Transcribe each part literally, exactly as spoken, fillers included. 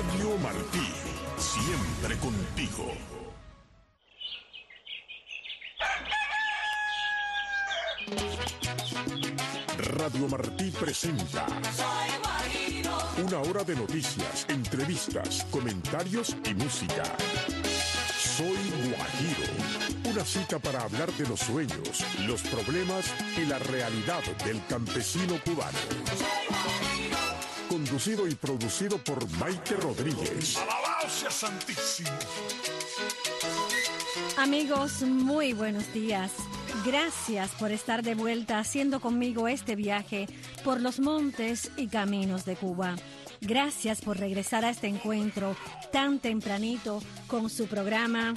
Radio Martí, siempre contigo. Radio Martí presenta una hora de noticias, entrevistas, comentarios y música. Soy Guajiro, una cita para hablar de los sueños, los problemas y la realidad del campesino cubano. Conducido y producido por Maite Rodríguez. ¡Alabado sea Santísimo! Amigos, muy buenos días. Gracias por estar de vuelta haciendo conmigo este viaje por los montes y caminos de Cuba. Gracias por regresar a este encuentro tan tempranito con su programa.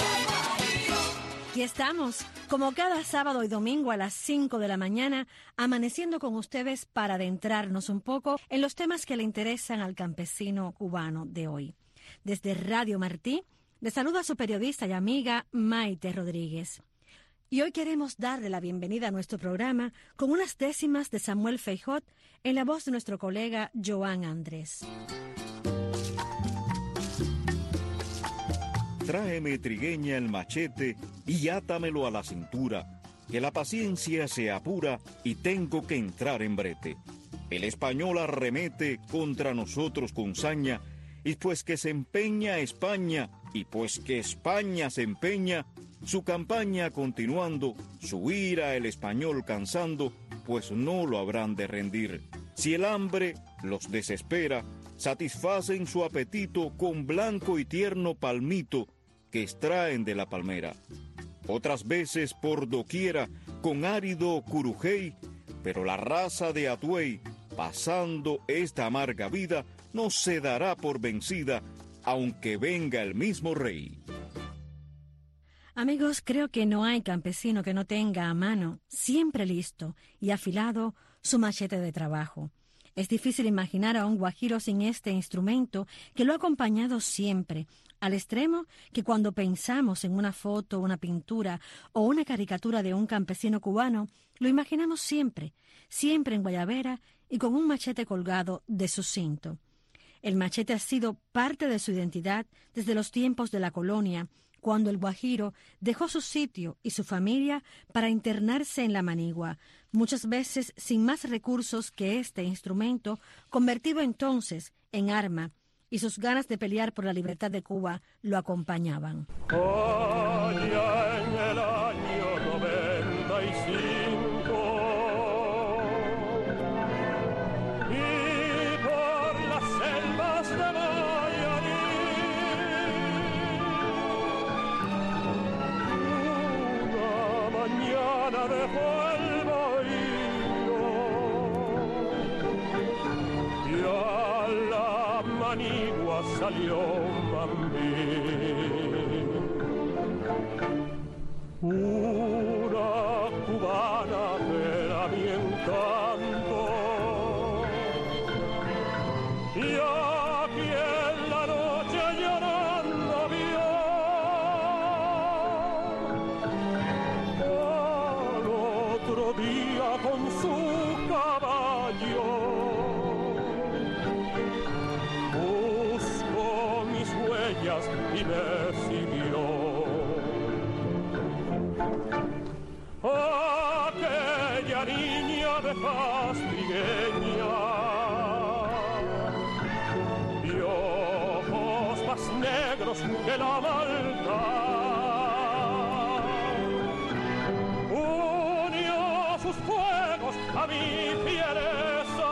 Aquí estamos, como cada sábado y domingo a las cinco de la mañana, amaneciendo con ustedes para adentrarnos un poco en los temas que le interesan al campesino cubano de hoy. Desde Radio Martí, le saluda a su periodista y amiga Maite Rodríguez. Y hoy queremos darle la bienvenida a nuestro programa con unas décimas de Samuel Feijó en la voz de nuestro colega Joan Andrés. Tráeme, trigueña, el machete y átamelo a la cintura, que la paciencia se apura y tengo que entrar en brete. El español arremete contra nosotros con saña, y pues que se empeña España, y pues que España se empeña, su campaña continuando, su ira el español cansando, pues no lo habrán de rendir. Si el hambre los desespera, satisfacen su apetito con blanco y tierno palmito que extraen de la palmera. Otras veces por doquiera con árido curujey, pero la raza de Atuey, pasando esta amarga vida, no se dará por vencida, aunque venga el mismo rey. Amigos, creo que no hay campesino que no tenga a mano, siempre listo y afilado, su machete de trabajo. Es difícil imaginar a un guajiro sin este instrumento que lo ha acompañado siempre, al extremo que cuando pensamos en una foto, una pintura o una caricatura de un campesino cubano, lo imaginamos siempre, siempre en guayabera y con un machete colgado de su cinto. El machete ha sido parte de su identidad desde los tiempos de la colonia, cuando el guajiro dejó su sitio y su familia para internarse en la manigua, muchas veces sin más recursos que este instrumento, convertido entonces en arma, y sus ganas de pelear por la libertad de Cuba lo acompañaban. Allá en el año noventa y cinco, y por las selvas de Mayarí, una mañana dejó el bahío y a la manigua salió Mambí, una cubana que era mi encanto, y aquí en la noche llorando vio al otro día con su caballo. Buscó mis huellas y me siguió. Aquella niña de faz trigueña, de ojos más negros que la maldad, unió sus fuegos a mi fiereza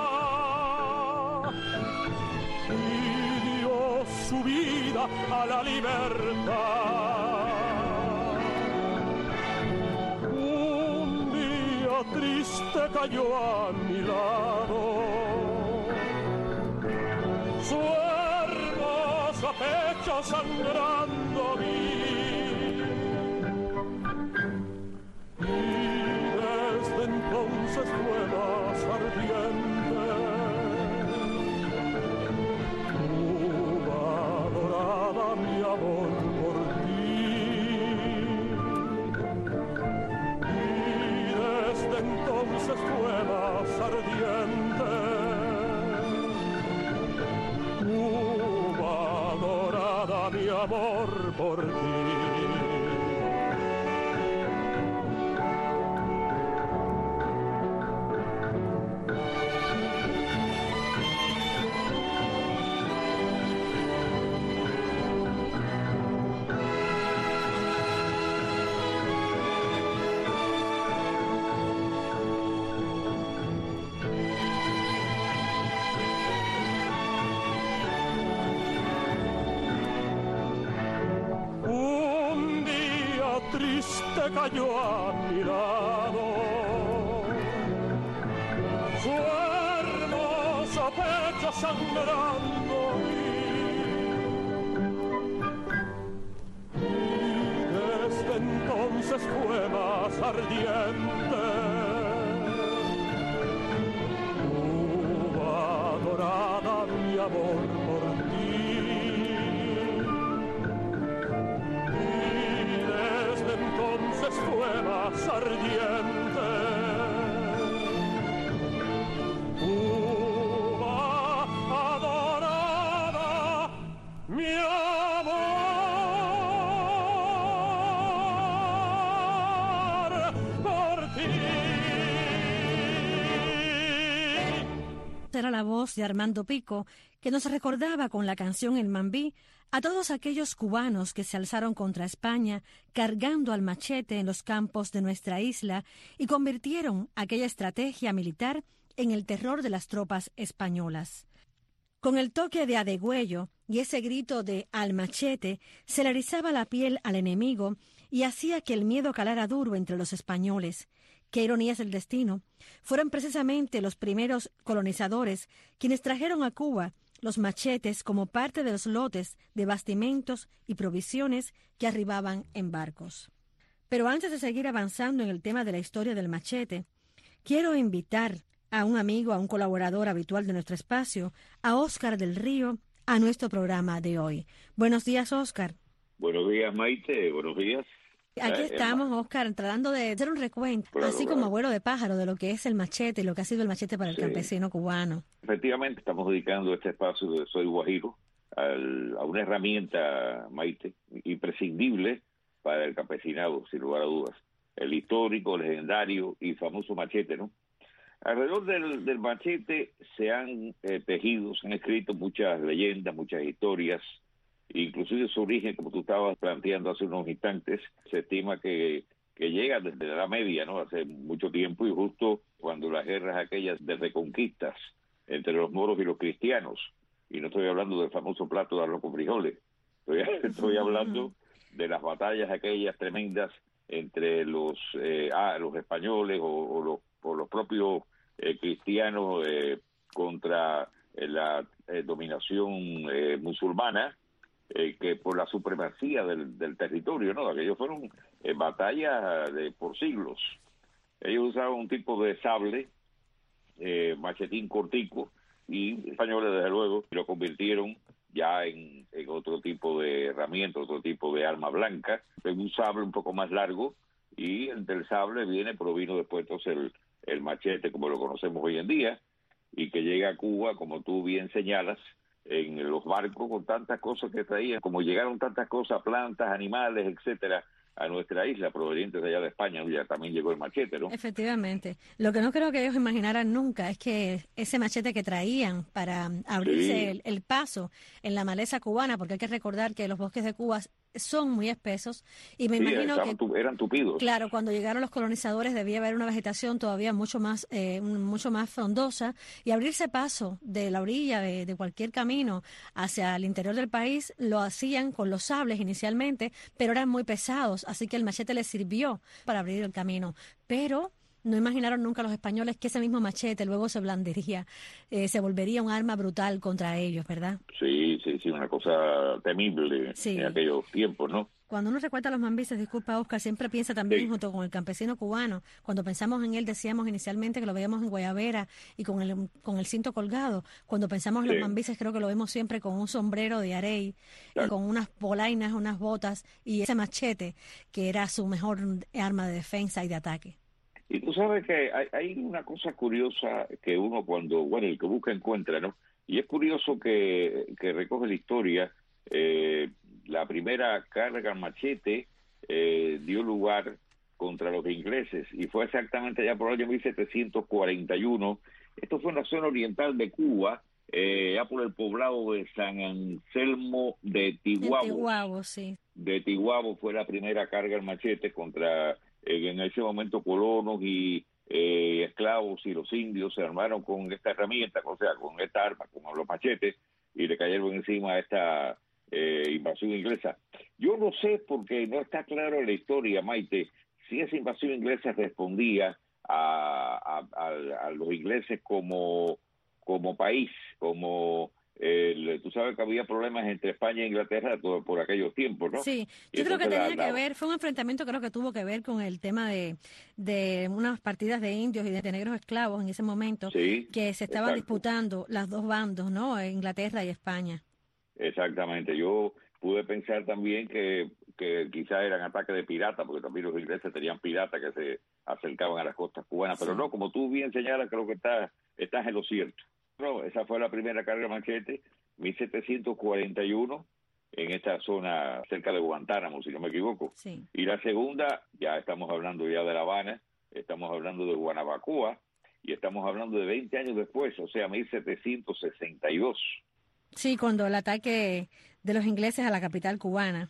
y dio su vida a la libertad. Un día triste cayó a mi lado, su hermoso pecho sangrando vi, y desde entonces fue más ardiente. Cuba dorada, mi amor por ti, y desde entonces fue más ardiente. Cuba amor por ti. Triste cayó a mi lado su hermoso pecho sangrando y desde entonces fue más ardiente tu adorada mi amor por ti. Entonces fue más ardiente Cuba adorada, mi amor por ti. Era la voz de Armando Pico, que nos recordaba con la canción El Mambí a todos aquellos cubanos que se alzaron contra España cargando al machete en los campos de nuestra isla y convirtieron aquella estrategia militar en el terror de las tropas españolas. Con el toque de a degüello y ese grito de al machete se le erizaba la piel al enemigo y hacía que el miedo calara duro entre los españoles. Qué ironías del destino. Fueron precisamente los primeros colonizadores quienes trajeron a Cuba los machetes como parte de los lotes de bastimentos y provisiones que arribaban en barcos. Pero antes de seguir avanzando en el tema de la historia del machete, quiero invitar a un amigo, a un colaborador habitual de nuestro espacio, a Óscar del Río, a nuestro programa de hoy. Buenos días, Óscar. Buenos días, Maite. Buenos días. Aquí Eh, estamos, Óscar, tratando de hacer un recuento, Claro, así claro. como abuelo de pájaro, de lo que es el machete y lo que ha sido el machete para el Sí. campesino cubano. Efectivamente, estamos dedicando este espacio de Soy Guajiro al- a una herramienta, Maite, imprescindible para el campesinado, sin lugar a dudas. El histórico, legendario y famoso machete, ¿no? Alrededor del, del machete se han eh, tejido, se han escrito muchas leyendas, muchas historias, inclusive su origen, como tú estabas planteando hace unos instantes, se estima que, que llega desde la Edad Media, ¿no? Hace mucho tiempo, y justo cuando las guerras aquellas de reconquistas entre los moros y los cristianos, y no estoy hablando del famoso plato de arroz con frijoles, estoy, estoy hablando de las batallas aquellas tremendas entre los eh, ah, los españoles o, o, los, o los propios eh, cristianos eh, contra eh, la eh, dominación eh, musulmana, eh, que por la supremacía del, del territorio, ¿no? Aquellos fueron eh, batallas de por siglos. Ellos usaban un tipo de sable, eh, machetín cortico, y españoles, desde luego, lo convirtieron ya en, en otro tipo de herramienta, otro tipo de arma blanca, en un sable un poco más largo, y del sable viene, provino después entonces el, el machete como lo conocemos hoy en día, y que llega a Cuba, como tú bien señalas, en los barcos con tantas cosas que traían, como llegaron tantas cosas, plantas, animales, etcétera, a nuestra isla, provenientes de allá de España, ya también llegó el machete, ¿no? Efectivamente. Lo que no creo que ellos imaginaran nunca es que ese machete que traían para abrirse Sí. el, el paso en la maleza cubana, porque hay que recordar que los bosques de Cuba son muy espesos, y me Sí, imagino estaban que, tu- eran tupidos. claro, cuando llegaron los colonizadores debía haber una vegetación todavía mucho más eh, un- mucho más frondosa, y abrirse paso de la orilla de, de cualquier camino hacia el interior del país lo hacían con los sables inicialmente, pero eran muy pesados, así que el machete les sirvió para abrir el camino. Pero no imaginaron nunca los españoles que ese mismo machete luego se blandiría, eh, se volvería un arma brutal contra ellos, ¿verdad? Sí, sí, sí, una cosa temible Sí. en aquellos tiempos, ¿no? Cuando uno recuerda a los mambises, disculpa Oscar, siempre piensa también Sí. junto con el campesino cubano. Cuando pensamos en él, decíamos inicialmente que lo veíamos en guayabera y con el, con el cinto colgado. Cuando pensamos en Sí. los mambises, creo que lo vemos siempre con un sombrero de arey, Claro. y con unas polainas, unas botas y ese machete que era su mejor arma de defensa y de ataque. Y tú sabes que hay, hay una cosa curiosa que uno cuando, bueno, el que busca encuentra, ¿no? Y es curioso que, que recoge la historia, eh, La primera carga al machete eh, dio lugar contra los ingleses y fue exactamente ya por el año mil setecientos cuarenta y uno. Esto fue en la zona oriental de Cuba, eh, ya por el poblado de San Anselmo de Tiguabo. De Tiguabo, sí. De Tiguabo fue la primera carga al machete contra, eh, en ese momento, colonos y eh, esclavos, y los indios se armaron con esta herramienta, o sea, con esta arma, con los machetes, y le cayeron encima a esta eh, invasión inglesa. Yo no sé, porque no está claro en la historia, Maite, si esa invasión inglesa respondía a, a, a, a los ingleses como, como país, como... Eh, tú sabes que había problemas entre España e Inglaterra por, por aquellos tiempos, ¿no? Sí, yo creo que tenía la, la... que ver, fue un enfrentamiento creo que tuvo que ver con el tema de, de unas partidas de indios y de negros esclavos en ese momento, sí, que se estaban exacto. disputando las dos bandos, ¿no? Inglaterra y España. Exactamente, yo pude pensar también que, que quizás eran ataques de piratas, porque también los ingleses tenían piratas que se acercaban a las costas cubanas, sí. Pero no, como tú bien señalas, creo que estás, estás en lo cierto. No, esa fue la primera carga machete, mil setecientos cuarenta y uno, en esta zona cerca de Guantánamo, si no me equivoco. Sí. Y la segunda, ya estamos hablando ya de La Habana, estamos hablando de Guanabacoa, y estamos hablando de veinte años después, o sea, mil setecientos sesenta y dos. Sí, cuando el ataque de los ingleses a la capital cubana.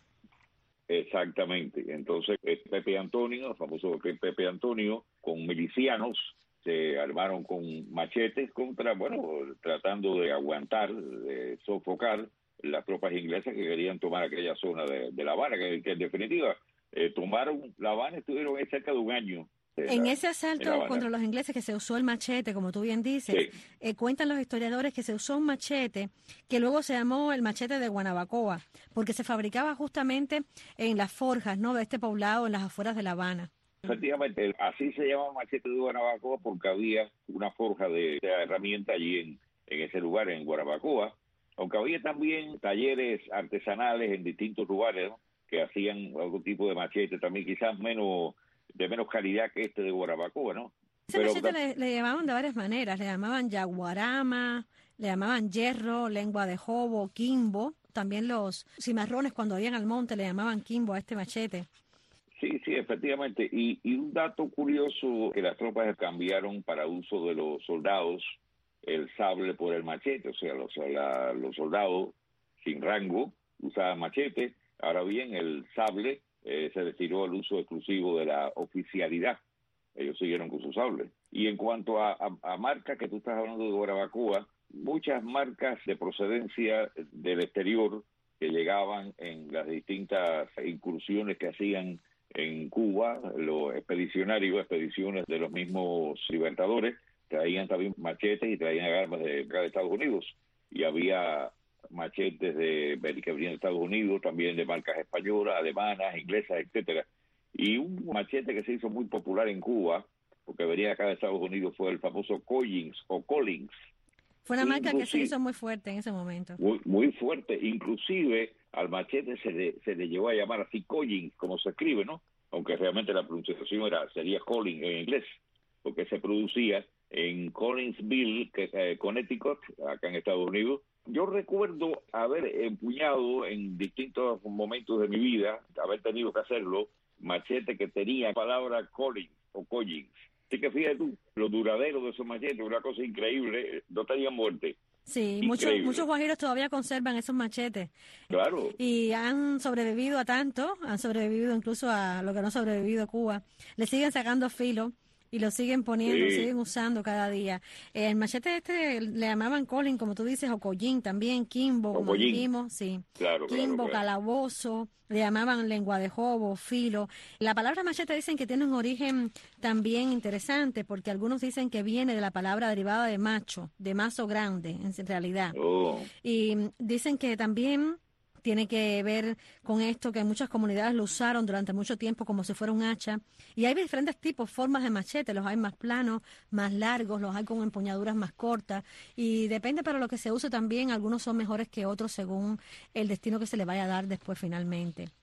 Exactamente. Entonces, Pepe Antonio, el famoso Pepe Antonio, con milicianos, se armaron con machetes contra, bueno, tratando de aguantar, de sofocar las tropas inglesas que querían tomar aquella zona de, de La Habana, que, que en definitiva eh, tomaron La Habana, estuvieron ahí cerca de un año. En la, ese asalto contra los ingleses que se usó el machete, como tú bien dices, sí. eh, cuentan los historiadores que se usó un machete que luego se llamó el machete de Guanabacoa, porque se fabricaba justamente en las forjas, ¿no?, de este poblado en las afueras de La Habana. Efectivamente, así se llama machete de Guanabacoa porque había una forja de, de herramienta allí en, en ese lugar, en Guanabacoa, aunque había también talleres artesanales en distintos lugares, ¿no?, que hacían algún tipo de machete, también quizás menos de menos calidad que este de Guanabacoa, ¿no? Ese Pero, machete le, le llamaban de varias maneras, le llamaban yaguarama, le llamaban hierro, lengua de jobo, quimbo, también los cimarrones cuando iban al monte le llamaban quimbo a este machete. Sí, sí, efectivamente. Y, y un dato curioso, que las tropas cambiaron para uso de los soldados el sable por el machete. O sea, los, la, los soldados sin rango usaban machete. Ahora bien, el sable eh, se destinó al uso exclusivo de la oficialidad. Ellos siguieron con su sable. Y en cuanto a, a, a marcas, que tú estás hablando de Guanabacoa, muchas marcas de procedencia del exterior que llegaban en las distintas incursiones que hacían en Cuba, los expedicionarios, expediciones de los mismos libertadores, traían también machetes y traían armas de, de Estados Unidos. Y había machetes de que venían de Estados Unidos, también de marcas españolas, alemanas, inglesas, etcétera. Y un machete que se hizo muy popular en Cuba, porque venía acá de Estados Unidos, fue el famoso Collins o Collins. Fue una marca que se hizo muy fuerte en ese momento. Muy, muy fuerte. Inclusive al machete se le, se le llevó a llamar así Collins, como se escribe, ¿no? Aunque realmente la pronunciación era sería Collins en inglés, porque se producía en Collinsville, que, eh, Connecticut, acá en Estados Unidos. Yo recuerdo haber empuñado en distintos momentos de mi vida, haber tenido que hacerlo, machete que tenía la palabra Collins o Collins. Así que fíjate tú, lo duradero de esos machetes, una cosa increíble, no tenían muerte. Sí, muchos muchos guajiros todavía conservan esos machetes. Claro. Y han sobrevivido a tanto, han sobrevivido incluso a lo que no ha sobrevivido Cuba. Le siguen sacando filo y lo siguen poniendo, sí. siguen usando cada día. Eh, el machete este le llamaban Colin, como tú dices, o Collín también, Kimbo, como Collín. dijimos, sí. Claro, Kimbo, claro, claro. Calabozo, le llamaban lengua de jobo, filo. La palabra machete dicen que tiene un origen también interesante, porque algunos dicen que viene de la palabra derivada de macho, de mazo grande, en realidad. Oh. Y dicen que también tiene que ver con esto, que muchas comunidades lo usaron durante mucho tiempo como si fuera un hacha. Y hay diferentes tipos, formas de machete. Los hay más planos, más largos, los hay con empuñaduras más cortas. Y depende para lo que se use también. Algunos son mejores que otros según el destino que se le vaya a dar después finalmente.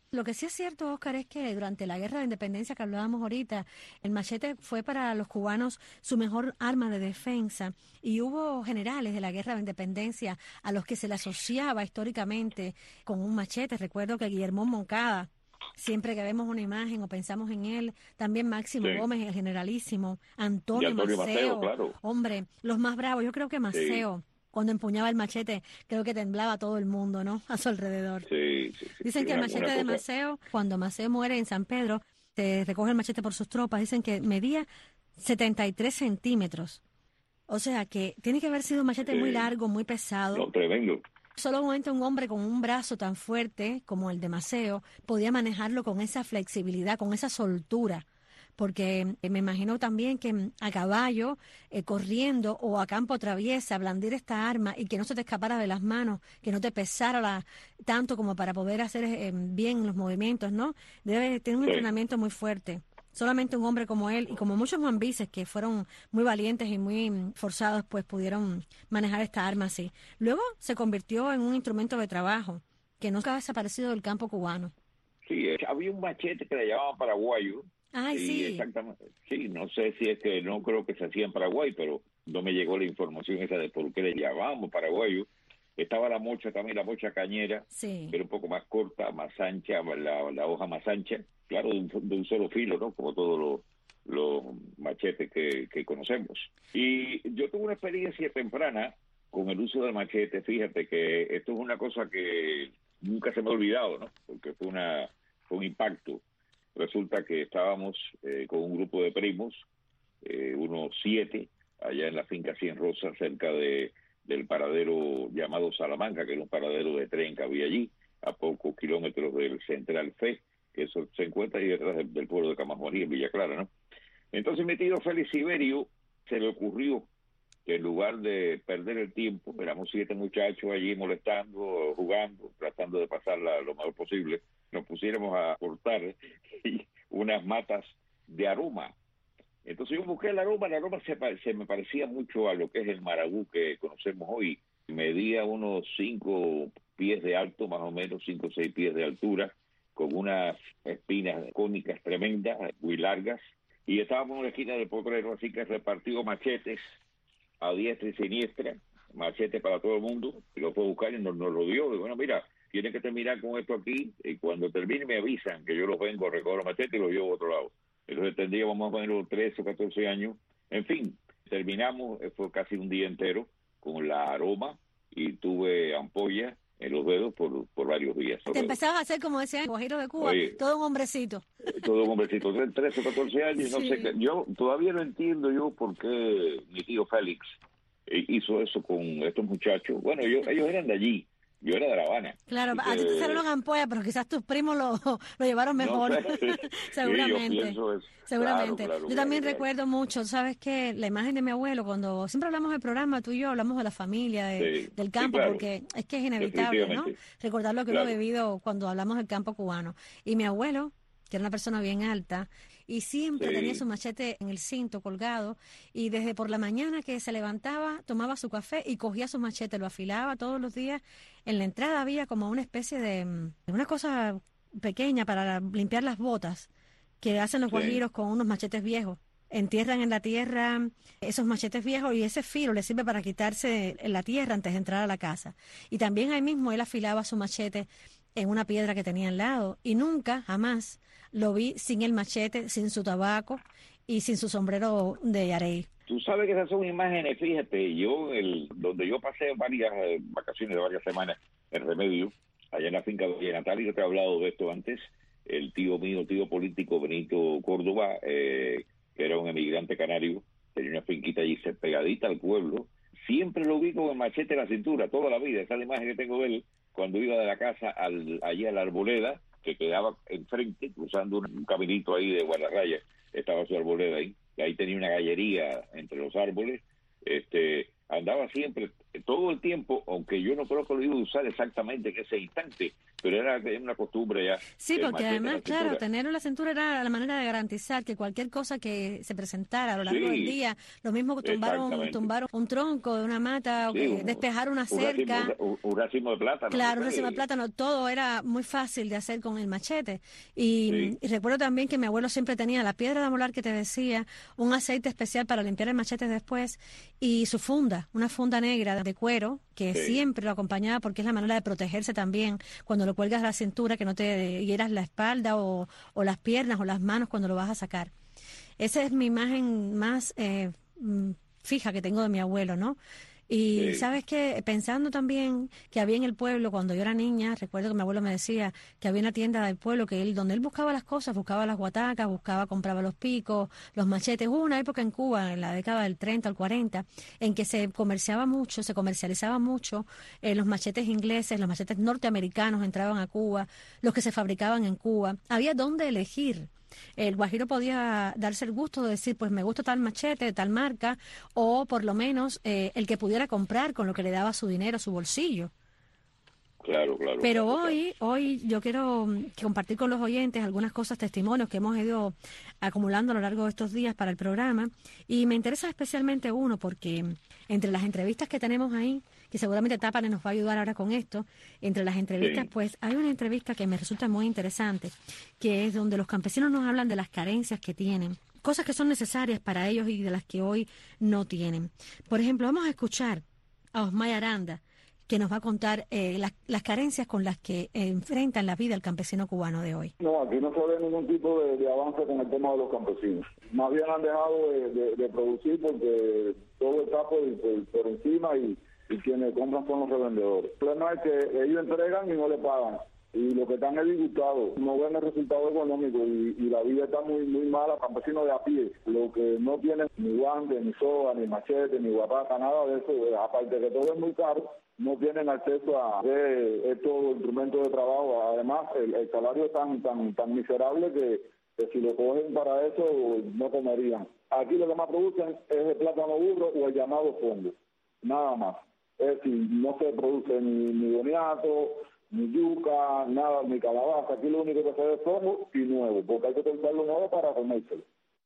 Lo que sí es cierto, Oscar, es que durante la Guerra de Independencia que hablábamos ahorita, el machete fue para los cubanos su mejor arma de defensa y hubo generales de la Guerra de Independencia a los que se le asociaba históricamente con un machete. Recuerdo que Guillermo Moncada, siempre que vemos una imagen o pensamos en él, también Máximo sí. Gómez, el generalísimo, Antonio, Antonio Maceo, Maceo, claro. Hombre, los más bravos, yo creo que Maceo. Sí. Cuando empuñaba el machete, creo que temblaba todo el mundo, ¿no? A su alrededor. Sí, sí, sí. Dicen sí, que el una, machete una de cosa... Maceo, cuando Maceo muere en San Pedro, te recoge el machete por sus tropas, dicen que medía setenta y tres centímetros. O sea, que tiene que haber sido un machete sí. muy largo, muy pesado. No, tremendo. Solamente un hombre con un brazo tan fuerte como el de Maceo podía manejarlo con esa flexibilidad, con esa soltura. Porque me imagino también que a caballo, eh, corriendo o a campo traviesa, blandir esta arma y que no se te escapara de las manos, que no te pesara la, tanto como para poder hacer eh, bien los movimientos, ¿no? Debe tener un sí. entrenamiento muy fuerte. Solamente un hombre como él y como muchos mambises que fueron muy valientes y muy forzados, pues pudieron manejar esta arma así. Luego se convirtió en un instrumento de trabajo que nunca ha desaparecido del campo cubano. Sí, había un machete que le llamaban paraguayo. Ay, y sí. Exactamente. Sí, no sé si es que no creo que se hacía en Paraguay, pero no me llegó la información esa de por qué le llamábamos paraguayo. Estaba la mocha también, la mocha cañera, sí. que era un poco más corta, más ancha, la, la hoja más ancha, claro, de un, de un solo filo, ¿no? Como todos los, los machetes que, que conocemos. Y yo tuve una experiencia temprana con el uso del machete. Fíjate que esto es una cosa que nunca se me ha olvidado, ¿no? Porque fue, una, fue un impacto. Resulta que estábamos eh, con un grupo de primos, eh, unos siete, allá en la finca Cien Rosas, cerca de del paradero llamado Salamanca, que era un paradero de tren que había allí, a pocos kilómetros del Central Fe, que eso se encuentra ahí detrás del, del pueblo de Camajuaní, en Villa Clara, ¿no? Entonces mi tío Félix Siberio se le ocurrió que en lugar de perder el tiempo, éramos siete muchachos allí molestando, jugando, tratando de pasarla lo mejor posible, nos pusiéramos a cortar unas matas de aroma. Entonces yo busqué el aroma, el aroma se, se me parecía mucho a lo que es el marabú que conocemos hoy. Medía unos cinco pies de alto, más o menos, cinco o seis pies de altura, con unas espinas cónicas tremendas, muy largas, y estábamos en la esquina del potrero, así que repartió machetes a diestra y siniestra, machete para todo el mundo, y lo fue a buscar y nos, nos lo dio. Y bueno, mira, tienen que terminar con esto aquí, y cuando termine me avisan que yo los vengo, recojo los machetes y los llevo a otro lado. Entonces tendríamos más o menos trece o catorce años. En fin, terminamos, fue casi un día entero, con la aroma, y tuve ampollas en los dedos por, por varios días. Te empezabas a hacer, como decía Guajiro de Cuba, Oye, todo un hombrecito. Todo un hombrecito, trece o catorce años, sí. No sé qué. Yo todavía no entiendo yo por qué mi tío Félix hizo eso con estos muchachos. Bueno, yo, ellos eran de allí. Yo era de La Habana. Claro, a ti te salieron ampollas, pero quizás tus primos lo, lo llevaron mejor. No sé. Seguramente. Sí, Seguramente. Claro, claro, yo también claro, recuerdo claro. mucho, ¿sabes qué? La imagen de mi abuelo, cuando siempre hablamos del programa, tú y yo hablamos de la familia, de, sí, del campo, sí, claro. porque es que es inevitable, ¿no? Recordar lo que claro. uno ha vivido cuando hablamos del campo cubano. Y mi abuelo, que era una persona bien alta, y siempre sí. tenía su machete en el cinto colgado, y desde por la mañana que se levantaba, tomaba su café y cogía su machete, lo afilaba todos los días. En la entrada había como una especie de, de una cosa pequeña para limpiar las botas que hacen los guajiros sí. con unos machetes viejos. Entierran en la tierra esos machetes viejos y ese filo le sirve para quitarse en la tierra antes de entrar a la casa. Y también ahí mismo él afilaba su machete en una piedra que tenía al lado, y nunca, jamás, lo vi sin el machete, sin su tabaco y sin su sombrero de yarey. Tú sabes que esas son imágenes, fíjate, yo, el donde yo pasé varias eh, vacaciones de varias semanas en Remedio, allá en la finca de Natal, y yo te he hablado de esto antes, el tío mío, tío político Benito Córdoba, eh, que era un emigrante canario, tenía una finquita allí pegadita al pueblo, siempre lo vi con el machete en la cintura, toda la vida. Esa es la imagen que tengo de él cuando iba de la casa al, allí a la arboleda, que quedaba enfrente, cruzando un caminito ahí de guardarraya, estaba su arboleda ahí, y ahí tenía una gallería entre los árboles, este andaba siempre todo el tiempo, aunque yo no creo que lo iba a usar exactamente en ese instante, pero era una costumbre ya. Sí, porque además, claro, tenerlo en la cintura era la manera de garantizar que cualquier cosa que se presentara a lo largo sí, del día, lo mismo que tumbar un, tumbar un tronco de una mata, o sí, un, despejar una cerca. Un racimo, un, un racimo de plátano. Claro, un racimo de plátano, todo era muy fácil de hacer con el machete. Y, sí. y recuerdo también que mi abuelo siempre tenía la piedra de molar que te decía, un aceite especial para limpiar el machete después, y su funda, una funda negra de cuero, que sí. siempre lo acompañaba porque es la manera de protegerse también cuando lo cuelgas a la cintura, que no te hieras la espalda o, o las piernas o las manos cuando lo vas a sacar. Esa es mi imagen más eh, fija que tengo de mi abuelo, ¿no? Y sí. ¿sabes qué? Pensando también que había en el pueblo, cuando yo era niña, recuerdo que mi abuelo me decía que había una tienda del pueblo que él, donde él buscaba las cosas, buscaba las guatacas, buscaba, compraba los picos, los machetes. Hubo una época en Cuba, en la década del treinta al cuarenta, en que se comerciaba mucho, se comercializaba mucho eh, los machetes ingleses, los machetes norteamericanos entraban a Cuba, los que se fabricaban en Cuba. Había dónde elegir. El guajiro podía darse el gusto de decir, pues me gusta tal machete, de tal marca, o por lo menos eh, el que pudiera comprar con lo que le daba su dinero, su bolsillo. Claro, claro. Pero claro, hoy, claro. hoy yo quiero compartir con los oyentes algunas cosas, testimonios que hemos ido acumulando a lo largo de estos días para el programa, y me interesa especialmente uno porque entre las entrevistas que tenemos ahí, que seguramente Tápane nos va a ayudar ahora con esto, entre las entrevistas, sí. pues hay una entrevista que me resulta muy interesante, que es donde los campesinos nos hablan de las carencias que tienen, cosas que son necesarias para ellos y de las que hoy no tienen. Por ejemplo, vamos a escuchar a Osmay Aranda, que nos va a contar eh, las, las carencias con las que eh, enfrentan la vida el campesino cubano de hoy. No, aquí no se ve ningún tipo de, de avance con el tema de los campesinos. Más bien han dejado de, de, de producir porque todo está por, por, por encima y, y quienes compran son los revendedores. El problema es que ellos entregan y no le pagan. Y lo que están es disgustados, no ven el resultado económico y, y la vida está muy muy mala, campesinos de a pie, lo que no tienen ni guantes, ni soga, ni machete, ni guataca, nada de eso, aparte de que todo es muy caro, no tienen acceso a de estos instrumentos de trabajo. Además, el, el salario es tan, tan, tan miserable que, que si lo cogen para eso no comerían. Aquí lo que más producen es el plátano burro o el llamado fongo, nada más. Es decir, no se produce ni, ni boniato, ni yuca, nada, ni calabaza. Aquí lo único que se ve es fongo y nuevo, porque hay que cortarlo nuevo para comérselo.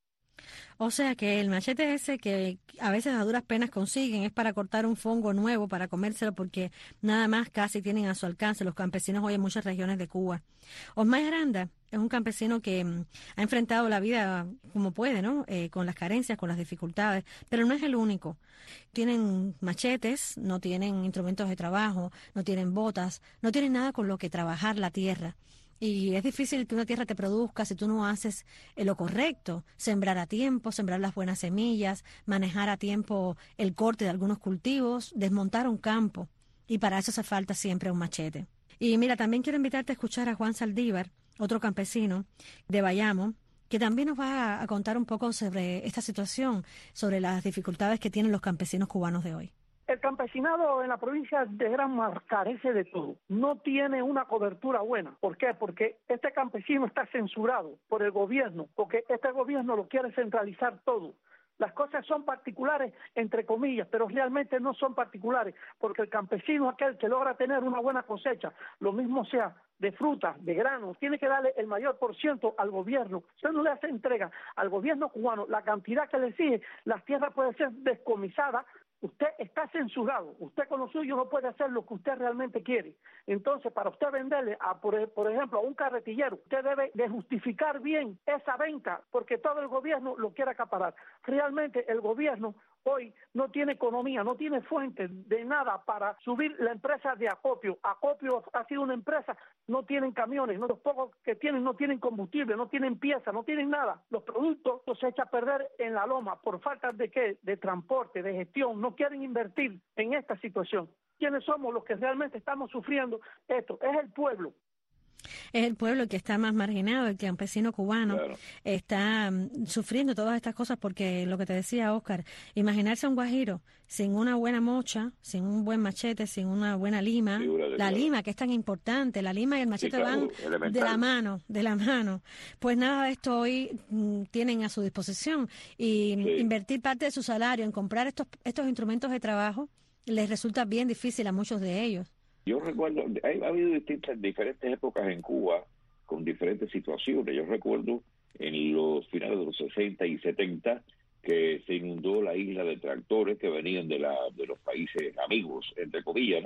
O sea que el machete ese que a veces a duras penas consiguen es para cortar un fongo nuevo, para comérselo, porque nada más casi tienen a su alcance los campesinos hoy en muchas regiones de Cuba. Osmay Aranda es un campesino que mm, ha enfrentado la vida como puede, ¿no? Eh, con las carencias, con las dificultades, pero no es el único. Tienen machetes, no tienen instrumentos de trabajo, no tienen botas, no tienen nada con lo que trabajar la tierra. Y es difícil que una tierra te produzca si tú no haces lo correcto, sembrar a tiempo, sembrar las buenas semillas, manejar a tiempo el corte de algunos cultivos, desmontar un campo. Y para eso hace falta siempre un machete. Y mira, también quiero invitarte a escuchar a Juan Saldívar, otro campesino de Bayamo, que también nos va a contar un poco sobre esta situación, sobre las dificultades que tienen los campesinos cubanos de hoy. El campesinado en la provincia de Granma carece de todo, no tiene una cobertura buena. ¿Por qué? Porque este campesino está censurado por el gobierno, porque este gobierno lo quiere centralizar todo. Las cosas son particulares, entre comillas, pero realmente no son particulares, porque el campesino aquel que logra tener una buena cosecha, lo mismo sea de frutas, de granos, tiene que darle el mayor por ciento al gobierno. Si usted no le hace entrega al gobierno cubano la cantidad que le exige, las tierras pueden ser descomisadas. Usted está censurado, usted con lo suyo no puede hacer lo que usted realmente quiere. Entonces, para usted venderle, a, por, por ejemplo, a un carretillero, usted debe de justificar bien esa venta, porque todo el gobierno lo quiere acaparar. Realmente el gobierno hoy no tiene economía, no tiene fuente de nada para subir la empresa de acopio. Acopio ha sido una empresa, no tienen camiones, no, los pocos que tienen no tienen combustible, no tienen piezas, no tienen nada. Los productos los se echan a perder en la loma por falta de qué, de transporte, de gestión. No quieren invertir en esta situación. ¿Quiénes somos los que realmente estamos sufriendo esto? Es el pueblo. Es el pueblo que está más marginado, el campesino cubano claro. está um, sufriendo todas estas cosas porque, lo que te decía Oscar, imaginarse a un guajiro sin una buena mocha, sin un buen machete, sin una buena lima, sí, la claro. lima que es tan importante, la lima y el machete sí, claro, van elemental. de la mano, de la mano. Pues nada de esto hoy mm, tienen a su disposición y sí. invertir parte de su salario en comprar estos, estos instrumentos de trabajo les resulta bien difícil a muchos de ellos. Yo recuerdo, hay, ha habido distintas, diferentes épocas en Cuba con diferentes situaciones. Yo recuerdo en los finales de los sesenta y setenta que se inundó la isla de tractores que venían de la de los países amigos, entre comillas, ¿no?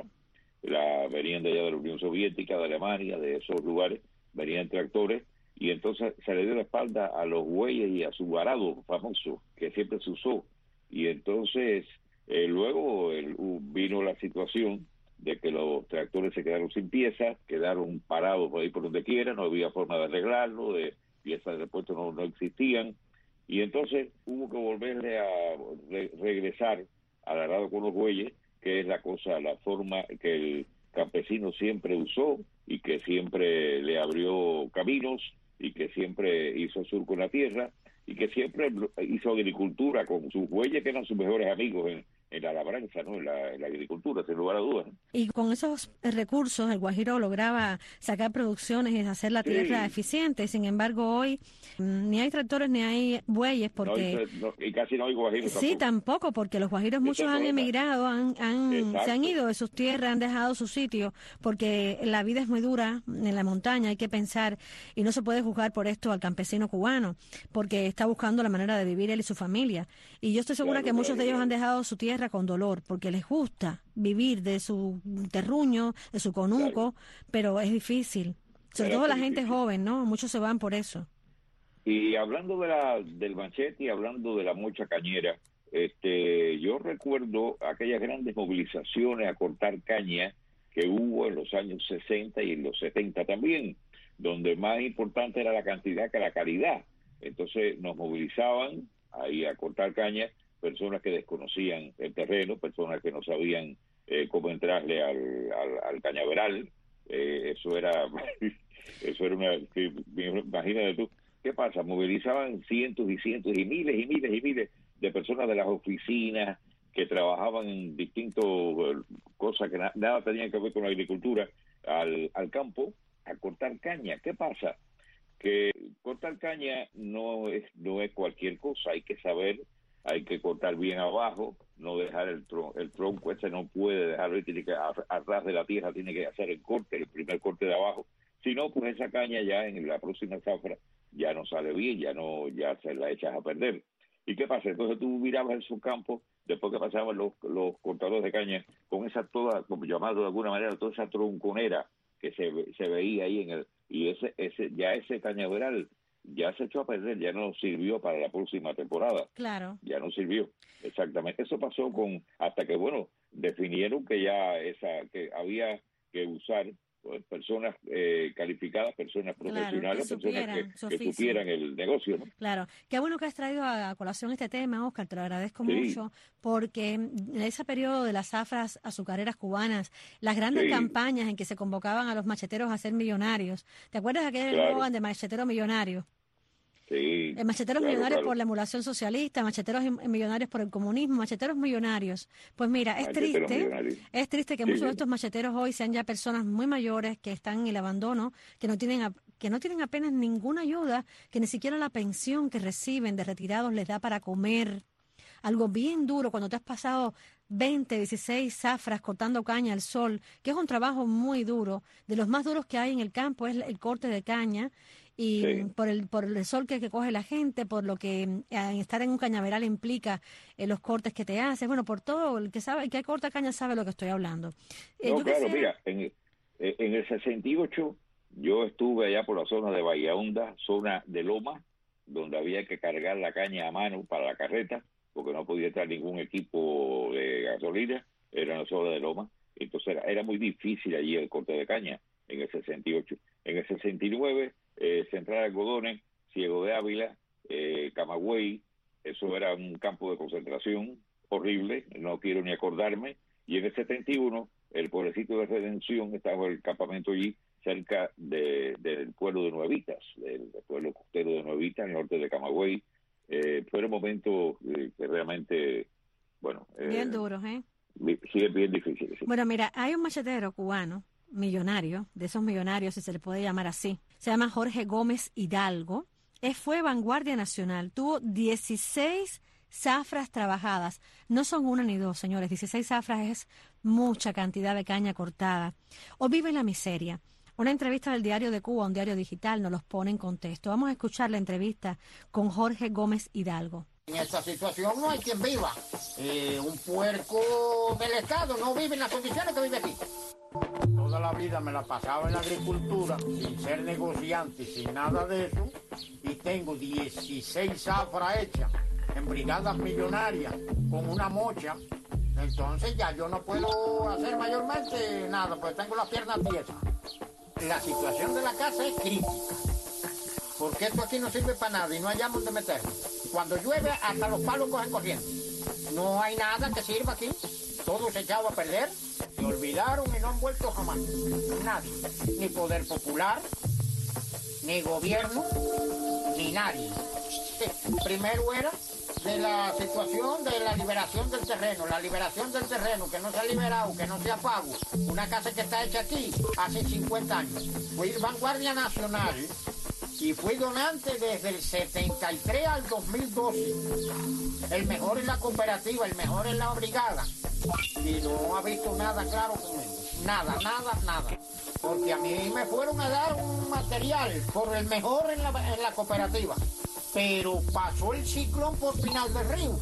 La, venían de allá de la Unión Soviética, de Alemania, de esos lugares, venían tractores, y entonces se le dio la espalda a los bueyes y a su arado famoso, que siempre se usó. Y entonces eh, luego el, vino la situación de que los tractores se quedaron sin piezas, quedaron parados por ahí por donde quiera, no había forma de arreglarlo, de piezas de repuesto no, no existían, y entonces hubo que volverle a re, regresar al arado con los bueyes, que es la cosa, la forma que el campesino siempre usó y que siempre le abrió caminos y que siempre hizo surco en la tierra y que siempre hizo agricultura con sus bueyes, que eran sus mejores amigos en, en la labranza, ¿no? En la, en la agricultura, sin lugar a dudas. Y con esos recursos el Guajiro lograba sacar producciones y hacer la tierra sí. eficiente. Sin embargo, hoy mmm, ni hay tractores ni hay bueyes porque... No, no, y casi no hay guajiros Sí, tampoco, tampoco porque los guajiros muchos han emigrado, han, han se han ido de sus tierras, han dejado su sitio, porque la vida es muy dura en la montaña, hay que pensar, y no se puede juzgar por esto al campesino cubano, porque está buscando la manera de vivir él y su familia. Y yo estoy segura claro, que muchos claro, de ellos claro. han dejado su tierra con dolor, porque les gusta vivir de su terruño, de su conuco, claro. pero es difícil. Sobre Era todo la gente difícil. joven, ¿no? Muchos se van por eso. Y hablando de la del machete y hablando de la mocha cañera, este, yo recuerdo aquellas grandes movilizaciones a cortar caña que hubo en los años sesenta y en los setenta también, donde más importante era la cantidad que la calidad. Entonces nos movilizaban ahí a cortar caña personas que desconocían el terreno, personas que no sabían eh, cómo entrarle al, al, al cañaveral. Eh, eso era eso era una... Imagínate tú, ¿qué pasa? Movilizaban cientos y cientos y miles y miles y miles de personas de las oficinas que trabajaban en distintas uh, cosas que na nada tenían que ver con la agricultura al, al campo a cortar caña. ¿Qué pasa? Que cortar caña no es no es cualquier cosa, hay que saber, hay que cortar bien abajo, no dejar el, tron el tronco, ese no puede dejarlo, tiene que a, a ras de la tierra, tiene que hacer el corte, el primer corte de abajo, si no, pues esa caña ya en la próxima zafra ya no sale bien, ya no ya se la echas a perder. ¿Y qué pasa? Entonces tú mirabas en su campo, después que pasaban los, los cortadores de caña, con esa toda, como llamado de alguna manera, toda esa tronconera que se, se veía ahí en el, y ese, ese, ya ese cañaveral ya se echó a perder, ya no sirvió para la próxima temporada. Claro. Ya no sirvió, exactamente. Eso pasó con, hasta que, bueno, definieron que ya esa, que había que usar pues, personas eh, calificadas, personas profesionales, claro, que supieran, personas que, que supieran el negocio, ¿no? Claro. Qué bueno que has traído a colación este tema, Oscar, te lo agradezco sí. mucho, porque en ese periodo de las zafras azucareras cubanas, las grandes sí. campañas en que se convocaban a los macheteros a ser millonarios, ¿te acuerdas de aquel eslogan claro. de machetero millonario? Sí, eh, macheteros claro, millonarios claro. por la emulación socialista, macheteros millonarios por el comunismo, macheteros millonarios. Pues mira, es Macheteros triste, millonarios. es triste que sí, muchos sí. de estos macheteros hoy sean ya personas muy mayores que están en el abandono, que no tienen que no tienen apenas ninguna ayuda, que ni siquiera la pensión que reciben de retirados les da para comer. Algo bien duro cuando te has pasado veinte, dieciséis zafras cortando caña al sol, que es un trabajo muy duro, de los más duros que hay en el campo es el corte de caña. Y sí. por el por el sol que, que coge la gente, por lo que eh, estar en un cañaveral implica eh, los cortes que te haces, bueno, por todo, el que sabe, el que corta caña sabe lo que estoy hablando. Eh, no, claro, quisiera... mira, en, en el sesenta y ocho yo estuve allá por la zona de Bahía Honda, zona de loma, donde había que cargar la caña a mano para la carreta, porque no podía estar ningún equipo de gasolina, era una zona de loma, entonces era, era muy difícil allí el corte de caña en el sesenta y ocho. En el sesenta y nueve Eh, Central Algodones, Ciego de Ávila, eh, Camagüey, eso era un campo de concentración horrible, no quiero ni acordarme, y en el setenta y uno el pueblecito de Redención estaba el campamento allí cerca de, del pueblo de Nuevitas, del, del pueblo costero de Nuevitas, al norte de Camagüey. Eh, fueron momentos eh, que realmente, bueno... Eh, bien duros, ¿eh? Sí, es bien difícil. Sí. Bueno, mira, hay un machetero cubano millonario, de esos millonarios, si se le puede llamar así. Se llama Jorge Gómez Hidalgo. Él fue vanguardia nacional. Tuvo dieciséis zafras trabajadas. No son una ni dos, señores. dieciséis zafras es mucha cantidad de caña cortada. O vive en la miseria. Una entrevista del Diario de Cuba, un diario digital, nos los pone en contexto. Vamos a escuchar la entrevista con Jorge Gómez Hidalgo. En esta situación no hay quien viva. Eh, un puerco del Estado no vive en las condiciones que vive aquí. Toda la vida me la pasaba en la agricultura, sin ser negociante, sin nada de eso, y tengo dieciséis zafras hechas en brigadas millonarias, con una mocha. Entonces ya yo no puedo hacer mayormente nada, pues tengo las piernas tiesas. La situación de la casa es crítica, porque esto aquí no sirve para nada y no hallamos donde meterlo. Cuando llueve, hasta los palos cogen corriente. No hay nada que sirva aquí, todo se echaba a perder. Se olvidaron y no han vuelto jamás. Nadie. Ni poder popular, ni gobierno, ni nadie. Primero era de la situación de la liberación del terreno, la liberación del terreno, que no se ha liberado, que no se ha pago. Una casa que está hecha aquí hace cincuenta años. Fui vanguardia nacional y fui donante desde el setenta y tres al dos mil doce. El mejor en la cooperativa, el mejor en la brigada. Y no ha visto nada claro conmigo. Nada, nada, nada. Porque a mí me fueron a dar un material por el mejor en la, en la cooperativa. Pero pasó el ciclón por Pinal del Río.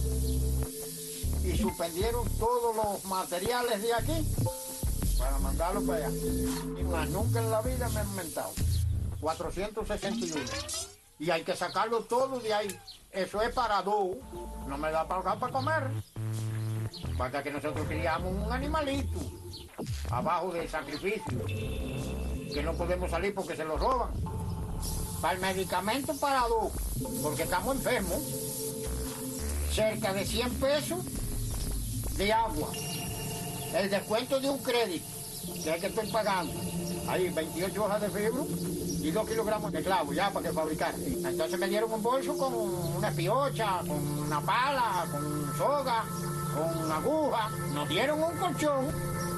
Y suspendieron todos los materiales de aquí para mandarlos para allá. Y más nunca en la vida me han mentado. cuatrocientos sesenta y uno. Y hay que sacarlo todo de ahí. Eso es para dos. No me da para para comer. Basta que nosotros criamos un animalito abajo del sacrificio, que no podemos salir porque se lo roban. Para el medicamento para dos, porque estamos enfermos. Cerca de cien pesos de agua. El descuento de un crédito, que es que estoy pagando. Hay veintiocho hojas de fibra y dos kilogramos de clavo ya para que fabricar. Entonces me dieron un bolso con una piocha, con una pala, con soga, con aguja. Nos dieron un colchón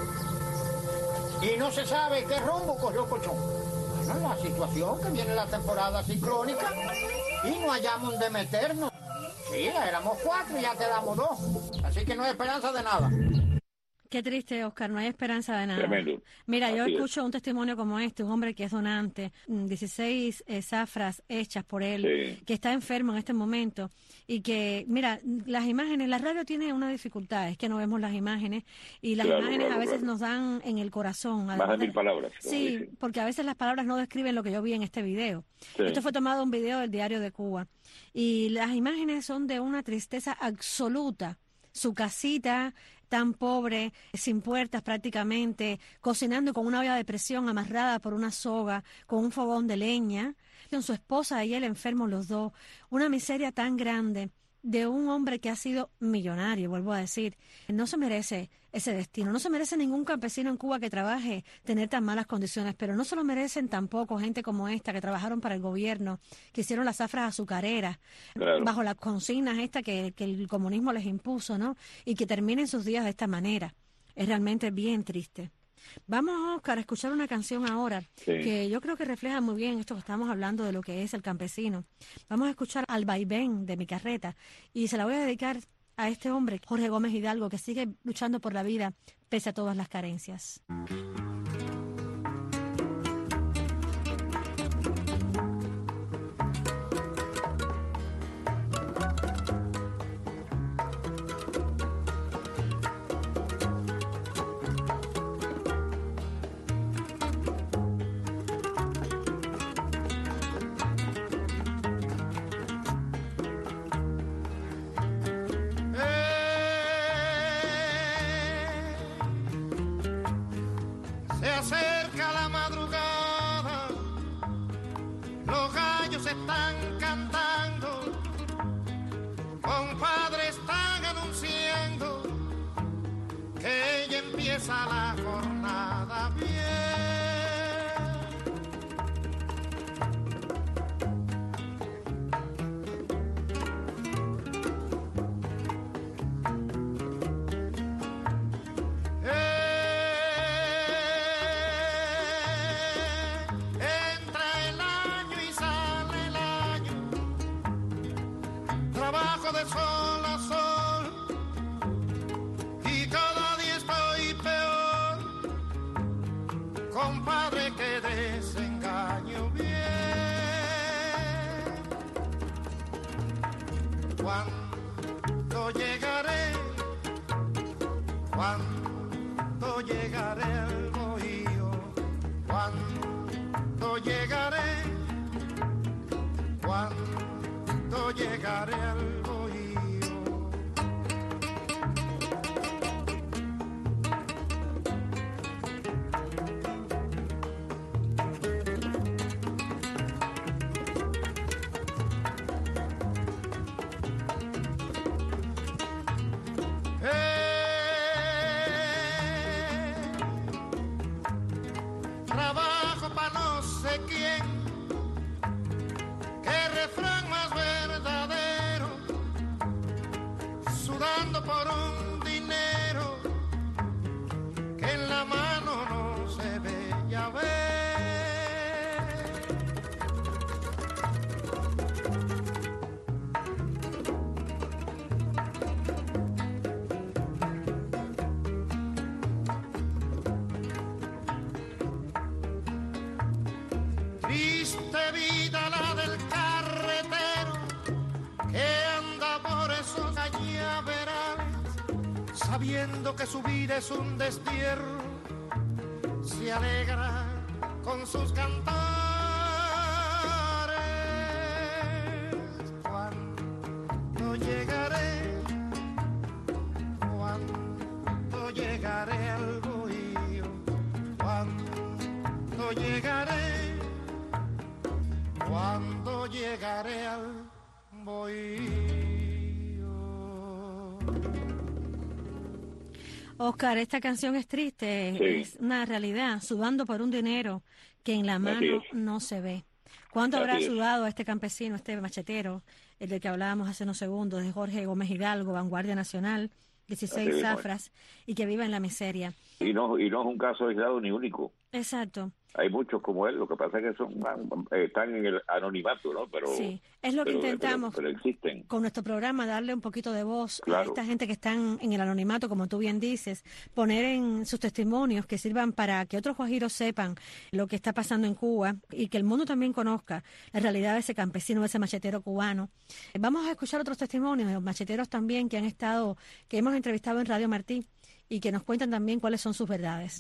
y no se sabe qué rumbo cogió el colchón. Bueno, la situación que viene la temporada ciclónica y no hallamos donde meternos. Sí, éramos cuatro y ya quedamos dos. Así que no hay esperanza de nada. Qué triste, Oscar, no hay esperanza de nada. Tremendo. Mira, Así yo es. escucho un testimonio como este, un hombre que es donante, dieciséis eh, zafras hechas por él, Sí. que está enfermo en este momento y que, mira, las imágenes, la radio tiene una dificultad, es que no vemos las imágenes y las Claro, imágenes claro, a veces claro. nos dan en el corazón. Más además de mil de- palabras. como Sí, dicen. porque a veces las palabras no describen lo que yo vi en este video. Sí. Esto fue tomado de un video del Diario de Cuba y las imágenes son de una tristeza absoluta. Su casita tan pobre, sin puertas prácticamente, cocinando con una olla de presión amarrada por una soga, con un fogón de leña, con su esposa y él enfermos los dos. Una miseria tan grande de un hombre que ha sido millonario, vuelvo a decir. No se merece ese destino, no se merece ningún campesino en Cuba que trabaje tener tan malas condiciones, pero no se lo merecen tampoco gente como esta que trabajaron para el gobierno, que hicieron las zafras azucareras, Claro. bajo las consignas estas que, que el comunismo les impuso, ¿no? Y que terminen sus días de esta manera. Es realmente bien triste. Vamos, Oscar, a escuchar una canción ahora Sí. que yo creo que refleja muy bien esto que estamos hablando de lo que es el campesino. Vamos a escuchar Al vaivén de mi carreta y se la voy a dedicar a este hombre, Jorge Gómez Hidalgo, que sigue luchando por la vida pese a todas las carencias. Se acerca la madrugada, los gallos están cantando, compadre están anunciando que ya empieza la jornada bien. Entra el año y sale el año, trabajo de sol compadre, que desengaño bien. Cuando llegaré, cuando llegaré al bohío, cuando llegaré, cuando llegaré al bohío. Por un dinero que en la mano no se ve, ya ve. Triste vida la del carretero que anda por esos cañaverales, sabiendo que su vida es un destierro, se alegra con sus cantares. Cuando llegaré, cuando llegaré al bohío, cuando llegaré, cuando llegaré al bohío. Oscar, esta canción es triste, Sí. es una realidad, sudando por un dinero que en la mano no se ve. ¿Cuánto habrá Así es. sudado este campesino, este machetero, el del que hablábamos hace unos segundos, de Jorge Gómez Hidalgo, Vanguardia Nacional, dieciséis Así mismo es. zafras, y que vive en la miseria? Y no, y no es un caso aislado ni único. Exacto. Hay muchos como él, lo que pasa es que son eh, están en el anonimato, ¿no? Pero Sí, es lo que pero- intentamos pero, pero existen. con nuestro programa, darle un poquito de voz a Claro. esta gente que están en el anonimato, como tú bien dices, poner en sus testimonios que sirvan para que otros guajiros sepan lo que está pasando en Cuba y que el mundo también conozca la realidad de ese campesino, de ese machetero cubano. Vamos a escuchar otros testimonios de los macheteros también que han estado, que hemos entrevistado en Radio Martí y que nos cuentan también cuáles son sus verdades.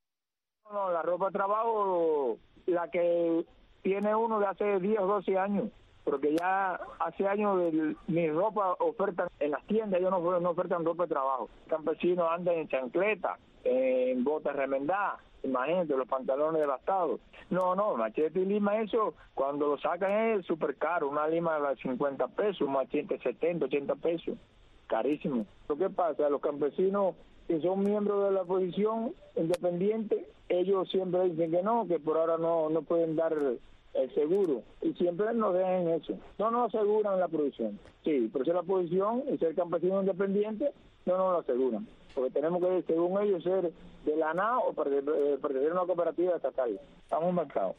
No, la ropa de trabajo, la que tiene uno de hace diez o doce años, porque ya hace años el, mi ropa ofertan en las tiendas, ellos no, no ofertan ropa de trabajo. Campesinos andan en chancleta, en botas remendadas, imagínate, los pantalones devastados. No, no, machete y lima, eso, cuando lo sacan es súper caro, una lima de cincuenta pesos, un machete setenta, ochenta pesos, carísimo. Lo que pasa, los campesinos que son miembros de la oposición independiente, ellos siempre dicen que no, que por ahora no no pueden dar el seguro, y siempre nos dejan eso. No nos aseguran la producción. Sí, pero si la posición y ser campesino independiente, no nos lo aseguran. Porque tenemos que, según ellos, ser de la N A o pertenecer a una cooperativa estatal. Estamos marcados.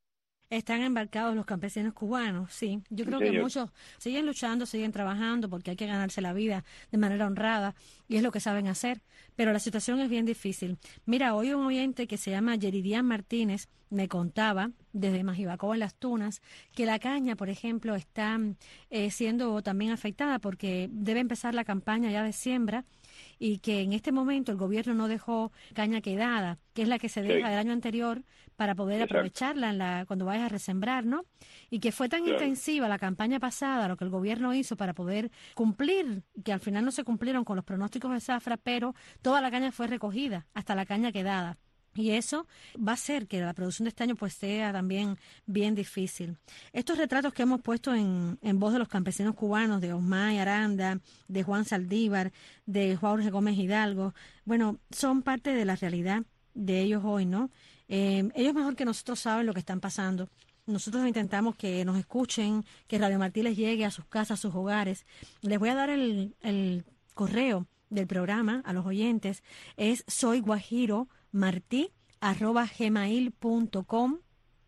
Están embarcados los campesinos cubanos, sí. Yo creo Sí, que señor. muchos siguen luchando, siguen trabajando porque hay que ganarse la vida de manera honrada y es lo que saben hacer. Pero la situación es bien difícil. Mira, hoy un oyente que se llama Yeridian Martínez me contaba desde Majibacoa en Las Tunas que la caña, por ejemplo, está eh, siendo también afectada porque debe empezar la campaña ya de siembra y que en este momento el gobierno no dejó caña quedada, que es la que se deja Sí. del año anterior para poder Exacto. aprovecharla en la, cuando vayas a resembrar, ¿no? Y que fue tan Claro. intensiva la campaña pasada, lo que el gobierno hizo para poder cumplir, que al final no se cumplieron con los pronósticos de zafra, pero toda la caña fue recogida, hasta la caña quedada. Y eso va a hacer que la producción de este año pues sea también bien difícil. Estos retratos que hemos puesto en, en voz de los campesinos cubanos, de Osmay Aranda, de Juan Saldívar, de Jorge Gómez Hidalgo, bueno, son parte de la realidad de ellos hoy, ¿no? Eh, ellos mejor que nosotros saben lo que están pasando. Nosotros intentamos que nos escuchen, que Radio Martí les llegue a sus casas, a sus hogares. Les voy a dar el, el correo del programa a los oyentes. Es soyguajiromartí arroba gmail punto com.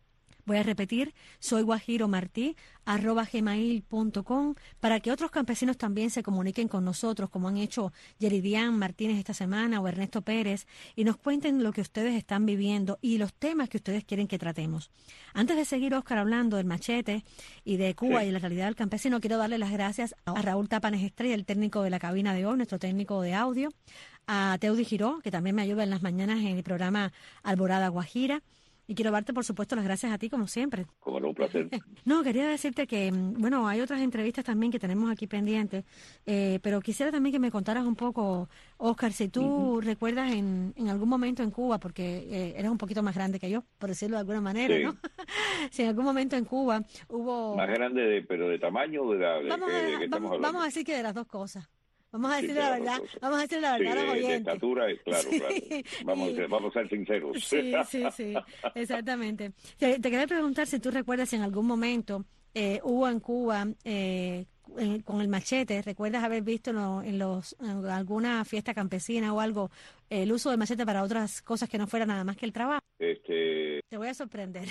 Voy a repetir, soy Guajiro Martí, arroba gmail punto com, para que otros campesinos también se comuniquen con nosotros, como han hecho Yeridian Martínez esta semana o Ernesto Pérez, y nos cuenten lo que ustedes están viviendo y los temas que ustedes quieren que tratemos. Antes de seguir, Oscar, hablando del machete y de Cuba sí. y la realidad del campesino, quiero darle las gracias a Raúl Tapanes Estrella, el técnico de la cabina de hoy, nuestro técnico de audio, a Teudi Giró, que también me ayuda en las mañanas en el programa Alborada Guajira. Y quiero darte, por supuesto, las gracias a ti, como siempre. Como no, un placer. No, quería decirte que, bueno, hay otras entrevistas también que tenemos aquí pendientes, eh, pero quisiera también que me contaras un poco, Oscar, si tú uh-huh. recuerdas en, en algún momento en Cuba, porque eh, eres un poquito más grande que yo, por decirlo de alguna manera, sí. ¿no? Si en algún momento en Cuba hubo... Más grande, de, pero de tamaño o de la... De vamos, que, a, de que vamos, estamos vamos a decir que de las dos cosas. Vamos a decir sí, la verdad, vamos a decir la verdad sí, a los oyentes. De estatura, claro, sí, claro. Vamos, y, a ser, vamos a ser sinceros. Sí, sí, sí, exactamente. Te, te quería preguntar si tú recuerdas si en algún momento eh, hubo en Cuba, eh, en, con el machete, ¿recuerdas haber visto en, lo, en, los, en alguna fiesta campesina o algo, eh, el uso del machete para otras cosas que no fuera nada más que el trabajo? Este, te voy a sorprender.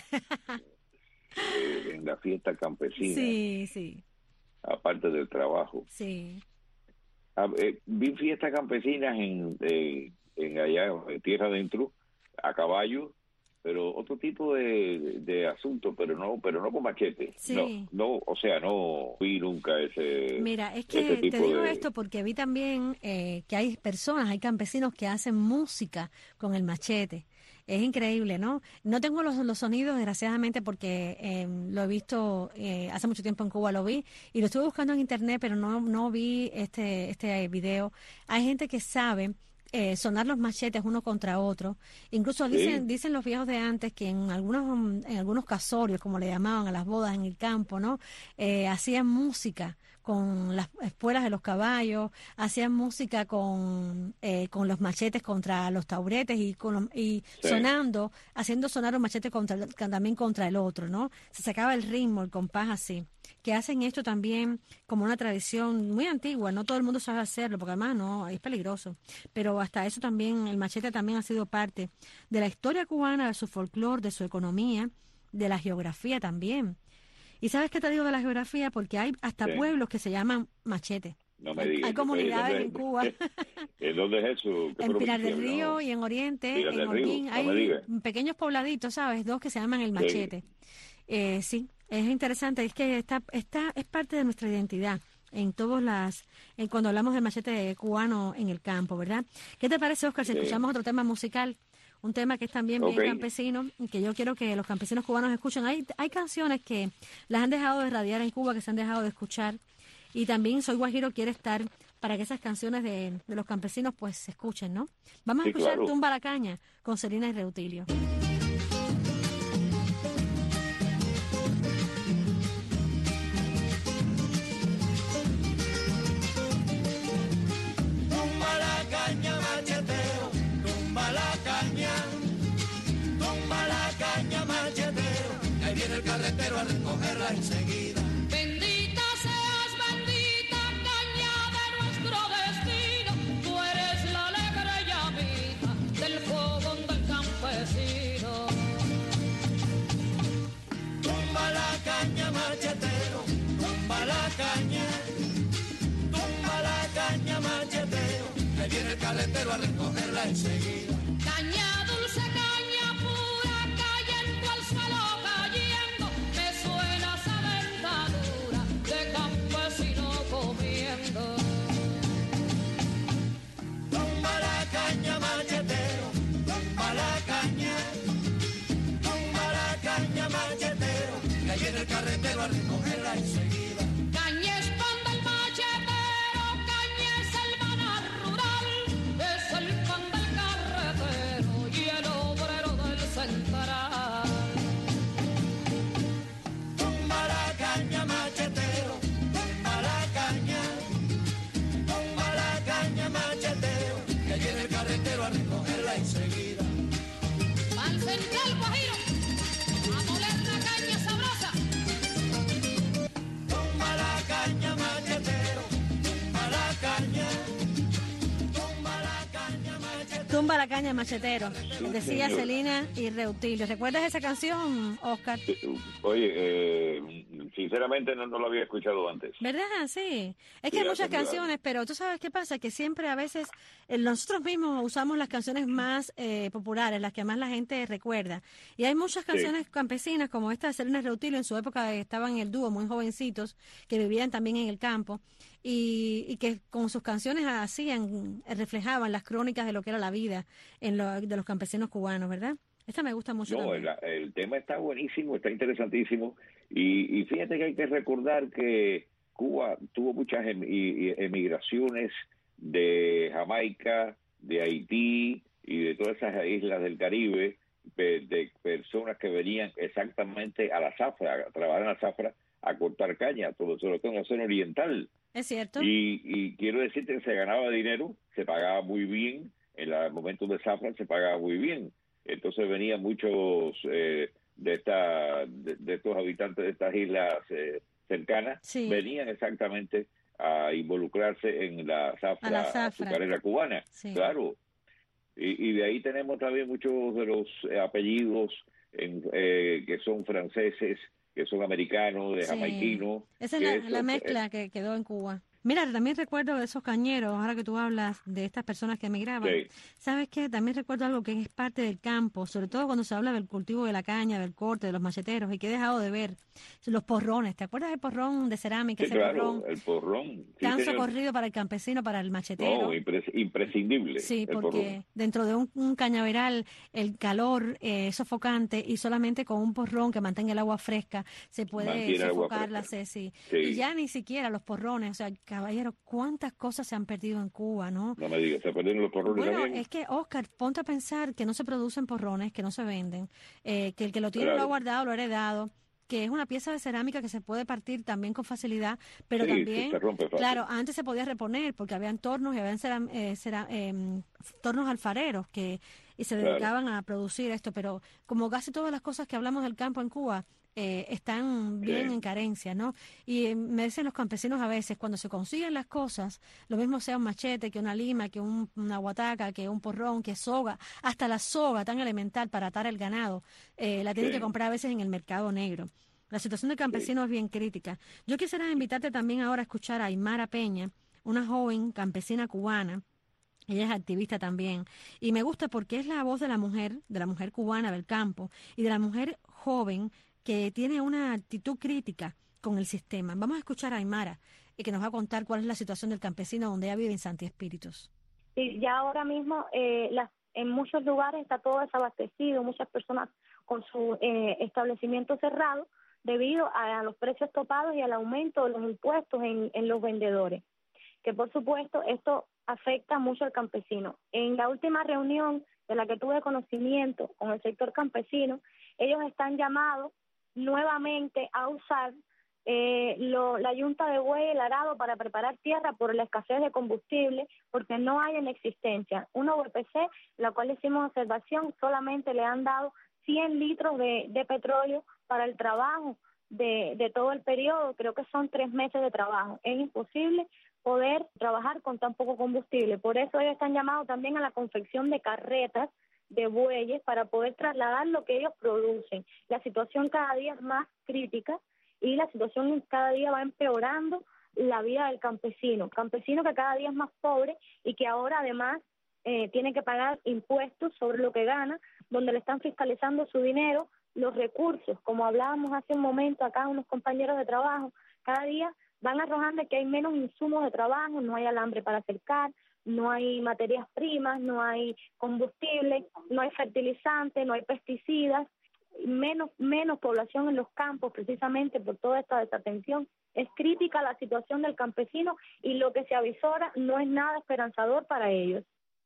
eh, en la fiesta campesina. Sí, sí. Aparte del trabajo. Sí. Eh, vi fiestas campesinas en, eh, en allá, en tierra adentro, a caballo, pero otro tipo de, de asunto, pero no pero no con machete. Sí. No, no, o sea, no vi nunca ese. Mira, es que te digo de... esto porque vi también eh, que hay personas, hay campesinos que hacen música con el machete. Es increíble, ¿no? No tengo los, los sonidos, desgraciadamente, porque eh, lo he visto eh, hace mucho tiempo en Cuba, lo vi, y lo estuve buscando en internet, pero no no vi este este video. Hay gente que sabe eh, sonar los machetes uno contra otro. Incluso dicen sí. dicen los viejos de antes que en algunos en algunos casorios, como le llamaban a las bodas en el campo, ¿no? Eh, hacían música con las espuelas de los caballos, hacían música con eh, con los machetes contra los tauretes y con los, y sí. sonando, haciendo sonar un machete contra también contra el otro, ¿no? Se sacaba el ritmo, el compás así. Que hacen esto también como una tradición muy antigua, no todo el mundo sabe hacerlo, porque además no, es peligroso. Pero hasta eso también, el machete también ha sido parte de la historia cubana, de su folclore, de su economía, de la geografía también. ¿Y sabes qué te digo de la geografía? Porque hay hasta sí. pueblos que se llaman Machete. No me digas. Hay comunidades en Cuba. ¿En dónde es eso? En Pinar del Río no. y en Oriente, Pinar en Holguín. No hay pequeños pobladitos, ¿sabes? Dos que se llaman el Machete. Sí, eh, sí es interesante. Es que está, está, es parte de nuestra identidad en todas las, en cuando hablamos del machete cubano en el campo, ¿verdad? ¿Qué te parece, Oscar, si sí. escuchamos otro tema musical? Un tema que es también bien okay. campesino, y que yo quiero que los campesinos cubanos escuchen. Hay, hay canciones que las han dejado de radiar en Cuba, que se han dejado de escuchar. Y también Soy Guajiro quiere estar para que esas canciones de, de los campesinos pues se escuchen, ¿no? Vamos sí, a escuchar claro. Tumba la Caña con Celina y Reutilio. Tumba la caña, machetero, tumba la caña, tumba la caña, machetero, ahí viene el carretero a recogerla enseguida. Bendita seas, bendita caña de nuestro destino, tú eres la alegre llamita del fogón del campesino. Tumba la caña, machetero, tumba la caña, tumba la caña, machetero, ahí viene el carretero a recogerla enseguida. Caña dulce, caña pura, cayendo al suelo cayendo, me suena esa dentadura de campesino comiendo. Tumba la caña, machetero, tumba la caña, tumba la caña, machetero, que ahí viene el carretero a recogerla enseguida. Caña es pan del machetero, caña es el maná rural, es el pan del carretero. Tumba la caña, machetero, Sí, decía señor. Celina y Reutilio. ¿Recuerdas esa canción, Oscar? Oye, eh, sinceramente no, no lo había escuchado antes. ¿Verdad? Sí. Es que Sí, hay hace muchas mil años. canciones, pero tú sabes qué pasa, que siempre a veces eh, nosotros mismos usamos las canciones más eh, populares, las que más la gente recuerda. Y hay muchas Sí. canciones campesinas, como esta de Celina y Reutilio, en su época estaban en el dúo, muy jovencitos, que vivían también en el campo, y, y que con sus canciones hacían, reflejaban las crónicas de lo que era la vida en lo- de los campesinos cubanos, ¿verdad? Esta me gusta mucho No, también. el, el tema está buenísimo, está interesantísimo. Y, y fíjate que hay que recordar que Cuba tuvo muchas em- y- y emigraciones de Jamaica, de Haití y de todas esas islas del Caribe, de, de personas que venían exactamente a la zafra, a trabajar en la zafra, a cortar caña, todo sobre todo en la zona oriental. Es cierto. Y, y quiero decirte que se ganaba dinero, se pagaba muy bien, en los momentos de zafra se pagaba muy bien. Entonces venían muchos eh, de, esta, de, de estos habitantes de estas islas eh, cercanas, Sí. venían exactamente a involucrarse en la zafra, A la zafra. azucarera cubana. Sí. Claro. Y, y de ahí tenemos también muchos de los eh, apellidos en, eh, que son franceses, que son americanos, de Sí. jamaiquinos. Esa es que la, eso, la eh, mezcla que quedó en Cuba. Mira, también recuerdo de esos cañeros, ahora que tú hablas de estas personas que emigraban. Sí. ¿Sabes qué? También recuerdo algo que es parte del campo, sobre todo cuando se habla del cultivo de la caña, del corte, de los macheteros, y que he dejado de ver. Los porrones. ¿Te acuerdas del porrón de cerámica? Sí, Ese claro, porrón el porrón. Sí, tan señor. socorrido para el campesino, para el machetero. No, impres- imprescindible. Sí, el porque porrón. dentro de un, un cañaveral el calor eh, es sofocante y solamente con un porrón que mantenga el agua fresca se puede Mantiene el agua sofocar la fresca. sed, sí. Sí. Y ya ni siquiera los porrones, o sea, caballero, cuántas cosas se han perdido en Cuba, ¿no? No me digas, se perdieron los porrones Bueno, también. es que, Oscar, ponte a pensar que no se producen porrones, que no se venden, eh, que el que lo tiene lo ha Claro. guardado, lo ha heredado, que es una pieza de cerámica que se puede partir también con facilidad, pero Sí, sí, también, se rompe fácil. claro, antes se podía reponer porque habían tornos y habían ceram- eh, cera- em, tornos alfareros que y se Claro. dedicaban a producir esto, pero como casi todas las cosas que hablamos del campo en Cuba, eh, están bien Sí. en carencia, ¿no? Y eh, me dicen los campesinos a veces, cuando se consiguen las cosas, lo mismo sea un machete, que una lima, que un- una guataca, que un porrón, que soga, hasta la soga tan elemental para atar el ganado, eh, la tienen Sí. que comprar a veces en el mercado negro. La situación del campesino es bien crítica. Yo quisiera invitarte también ahora a escuchar a Aymara Peña, una joven campesina cubana. Ella es activista también. Y me gusta porque es la voz de la mujer, de la mujer cubana del campo y de la mujer joven que tiene una actitud crítica con el sistema. Vamos a escuchar a Aymara, y que nos va a contar cuál es la situación del campesino donde ella vive en Santi Espíritus. Sí, ya ahora mismo eh, las, en muchos lugares está todo desabastecido, muchas personas con su eh, establecimiento cerrado debido a, a los precios topados y al aumento de los impuestos en, en los vendedores, que por supuesto esto afecta mucho al campesino. En la última reunión de la que tuve conocimiento con el sector campesino, ellos están llamados nuevamente a usar eh, lo, la yunta de buey, el arado para preparar tierra por la escasez de combustible, porque no hay en existencia. Una V P C, la cual hicimos observación, solamente le han dado cien litros de, de petróleo para el trabajo de, de todo el periodo. Creo que son tres meses de trabajo. Es imposible poder trabajar con tan poco combustible. Por eso ellos están llamados también a la confección de carretas de bueyes para poder trasladar lo que ellos producen. La situación cada día es más crítica y la situación cada día va empeorando la vida del campesino, campesino que cada día es más pobre y que ahora además eh, tiene que pagar impuestos sobre lo que gana, donde le están fiscalizando su dinero, los recursos, como hablábamos hace un momento acá unos compañeros de trabajo, cada día van arrojando que hay menos insumos de trabajo, no hay alambre para cercar, no hay materias primas, no hay combustible, no hay fertilizantes, no hay pesticidas, menos menos población en los campos precisamente por toda esta desatención. Es crítica la situación del campesino y lo que se avisora no es nada esperanzador para ellos.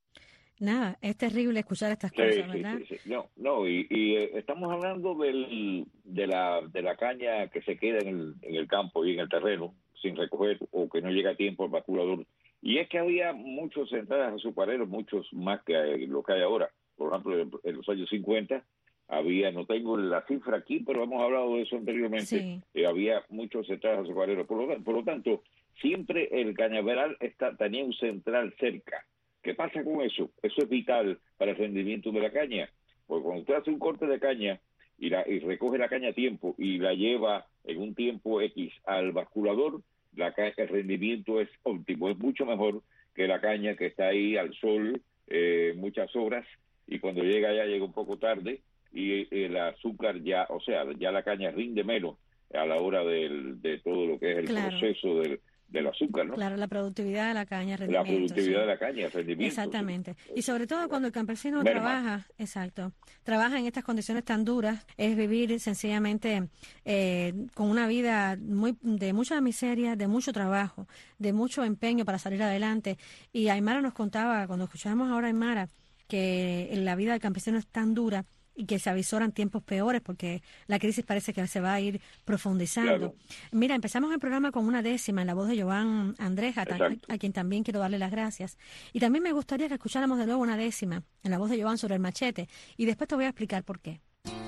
Nada, es terrible escuchar estas Sí, cosas, sí, ¿verdad? sí, sí. No, no, y, y eh, estamos hablando del, de, la, de la caña que se queda en el, en el campo y en el terreno sin recoger o que no llega a tiempo al vaculador. Y es que había muchos centrales azucareros, muchos más que eh, lo que hay ahora. Por ejemplo, en, en los años cincuenta había, no tengo la cifra aquí, pero hemos hablado de eso anteriormente, Sí. eh, había muchos centrales azucareros. Por lo, por lo tanto, siempre el cañaveral está, tenía un central cerca. ¿Qué pasa con eso? Eso es vital para el rendimiento de la caña, porque cuando usted hace un corte de caña y, la, y recoge la caña a tiempo y la lleva en un tiempo X al basculador, la ca- el rendimiento es óptimo, es mucho mejor que la caña que está ahí al sol eh, muchas horas, y cuando llega ya llega un poco tarde y el azúcar ya, o sea, ya la caña rinde menos a la hora del, de todo lo que es el claro. proceso del, del azúcar, ¿no? Claro, la productividad de la caña, la productividad sí. de la caña, el rendimiento. Exactamente. Sí. Y sobre todo cuando el campesino Merma. trabaja, exacto, trabaja en estas condiciones tan duras, es vivir sencillamente eh, con una vida muy de mucha miseria, de mucho trabajo, de mucho empeño para salir adelante. Y Aymara nos contaba, cuando escuchábamos ahora a Aymara, que la vida del campesino es tan dura y que se avisoran tiempos peores porque la crisis parece que se va a ir profundizando. Claro. Mira, empezamos el programa con una décima en la voz de Joan Andrés, a, a quien también quiero darle las gracias. Y también me gustaría que escucháramos de nuevo una décima en la voz de Joan sobre el machete, y después te voy a explicar por qué.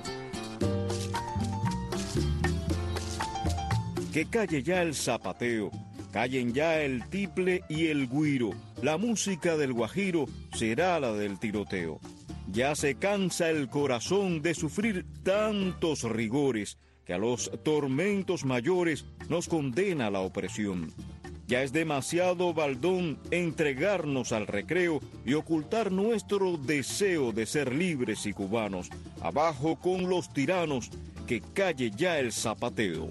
Que calle ya el zapateo, callen ya el tiple y el güiro. La música del guajiro será la del tiroteo. Ya se cansa el corazón de sufrir tantos rigores que a los tormentos mayores nos condena la opresión. Ya es demasiado baldón entregarnos al recreo y ocultar nuestro deseo de ser libres y cubanos. Abajo con los tiranos, que calle ya el zapateo.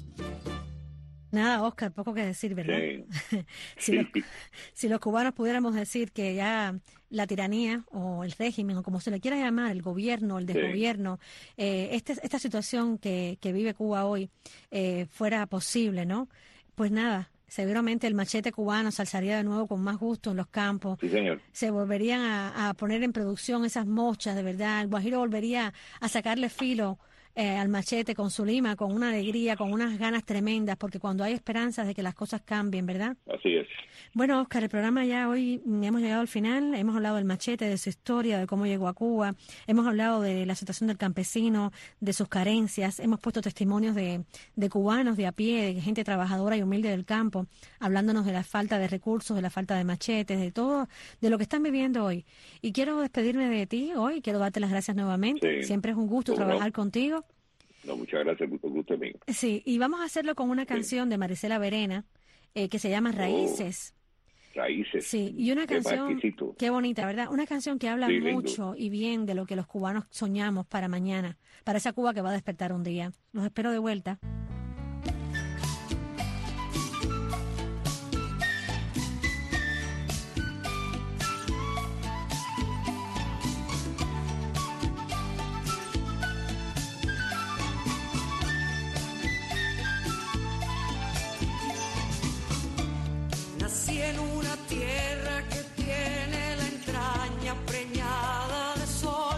Nada, Oscar, poco que decir, ¿verdad? Sí. si, los, si los cubanos pudiéramos decir que ya la tiranía o el régimen, o como se le quiera llamar, el gobierno, el desgobierno, sí. eh, este, esta situación que, que vive Cuba hoy eh, fuera posible, ¿no? Pues nada, seguramente el machete cubano se alzaría de nuevo con más gusto en los campos. Sí, señor. Se volverían a, a poner en producción esas mochas, de verdad. El guajiro volvería a sacarle filo Eh, al machete con su lima, con una alegría, con unas ganas tremendas, porque cuando hay esperanzas de que las cosas cambien, ¿verdad? Así es. Bueno, Oscar, el programa ya hoy hemos llegado al final, hemos hablado del machete, de su historia, de cómo llegó a Cuba, hemos hablado de la situación del campesino, de sus carencias, hemos puesto testimonios de, de cubanos de a pie, de gente trabajadora y humilde del campo, hablándonos de la falta de recursos, de la falta de machetes, de todo, de lo que están viviendo hoy. Y quiero despedirme de ti hoy, quiero darte las gracias nuevamente, sí. Siempre es un gusto ¿Cómo trabajar no? contigo. No, muchas gracias, gusto, gusto amigo. Sí, y vamos a hacerlo con una canción sí. de Marisela Verena eh, que se llama Raíces. Oh, Raíces. Sí, y una canción, qué, qué bonita, ¿verdad? Una canción que habla sí, mucho y bien de lo que los cubanos soñamos para mañana, para esa Cuba que va a despertar un día. Los espero de vuelta. En una tierra que tiene la entraña preñada de sol,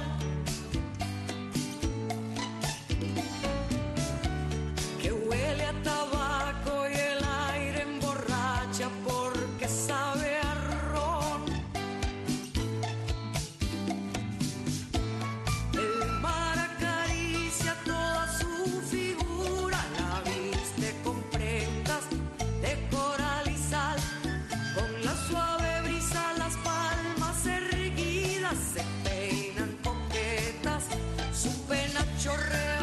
que huele a tabaco y el aire emborracha porque sabe a ron. El mar acaricia toda su figura, la viste con prendas de coral y sal. Con la suave brisa las palmas erguidas se peinan coquetas, su penacho real.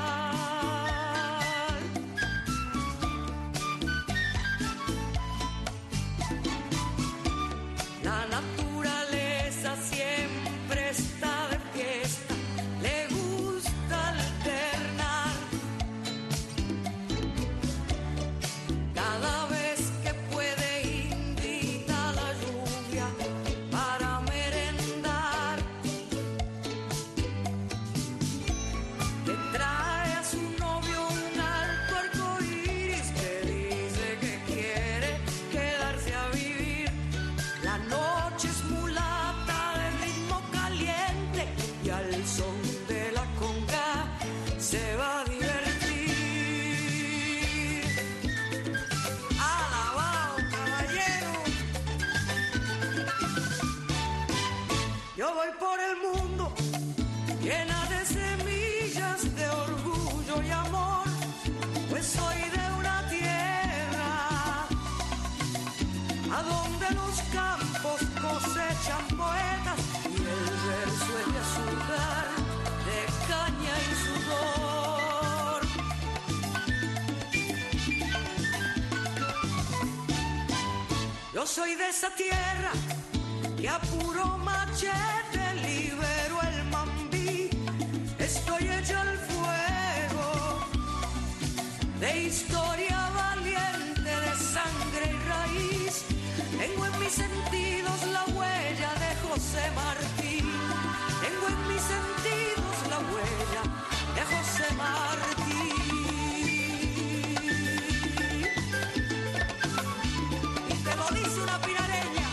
La naturaleza siempre está de fiesta, le gusta alternar. Cada vez que puede invita a la lluvia para merendar. Le trae a su novio un alto arcoíris que dice que quiere quedarse a vivir. La noche es mulata de ritmo caliente y al son de la conga se va a divertir. Alabao, caballero. Yo voy por el mundo llena de semillas de orgullo y amor, pues soy de una tierra a donde los campos cosechan soy de esa tierra que a puro machete libero el mambí. Estoy hecha al fuego de historia valiente, de sangre y raíz. Tengo en mis sentidos la huella de José Martí. Tengo en mis sentidos la huella de José Martí. Y te lo dice una pirareña.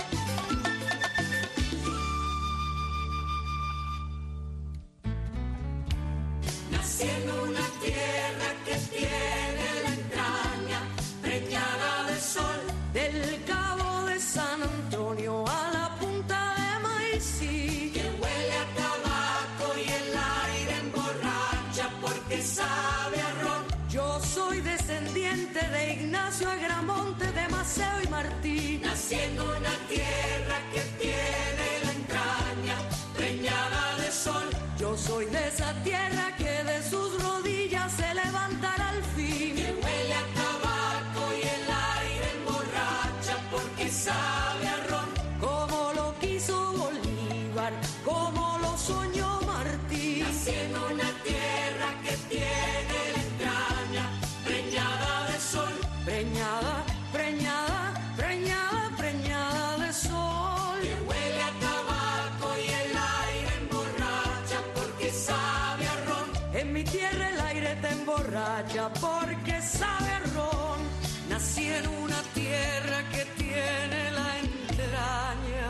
Nací en una tierra que tiene la entraña preñada de sol, del Cabo de San Antonio a la punta de Maicí, que huele a tabaco y el aire emborracha porque sabe a ron. Yo soy descendiente de Ignacio Agramonte, de Maceo y Martí. Nací en una tierra que tiene la entraña preñada de sol. Yo soy de esa tierra que de sus rodillas se levantará al fin, que huele a tabaco y el aire emborracha porque sabe a ron. Como lo quiso Bolívar, como lo soñó Martí. Nací en una tierra que tiene la entraña preñada de sol. Preñada, preñada, preñada, preñada de sol. Que huele a tabaco y el aire emborracha porque sabe a ron. En mi tierra el aire te emborracha porque sabe a ron. Nací en una tierra que tiene la entraña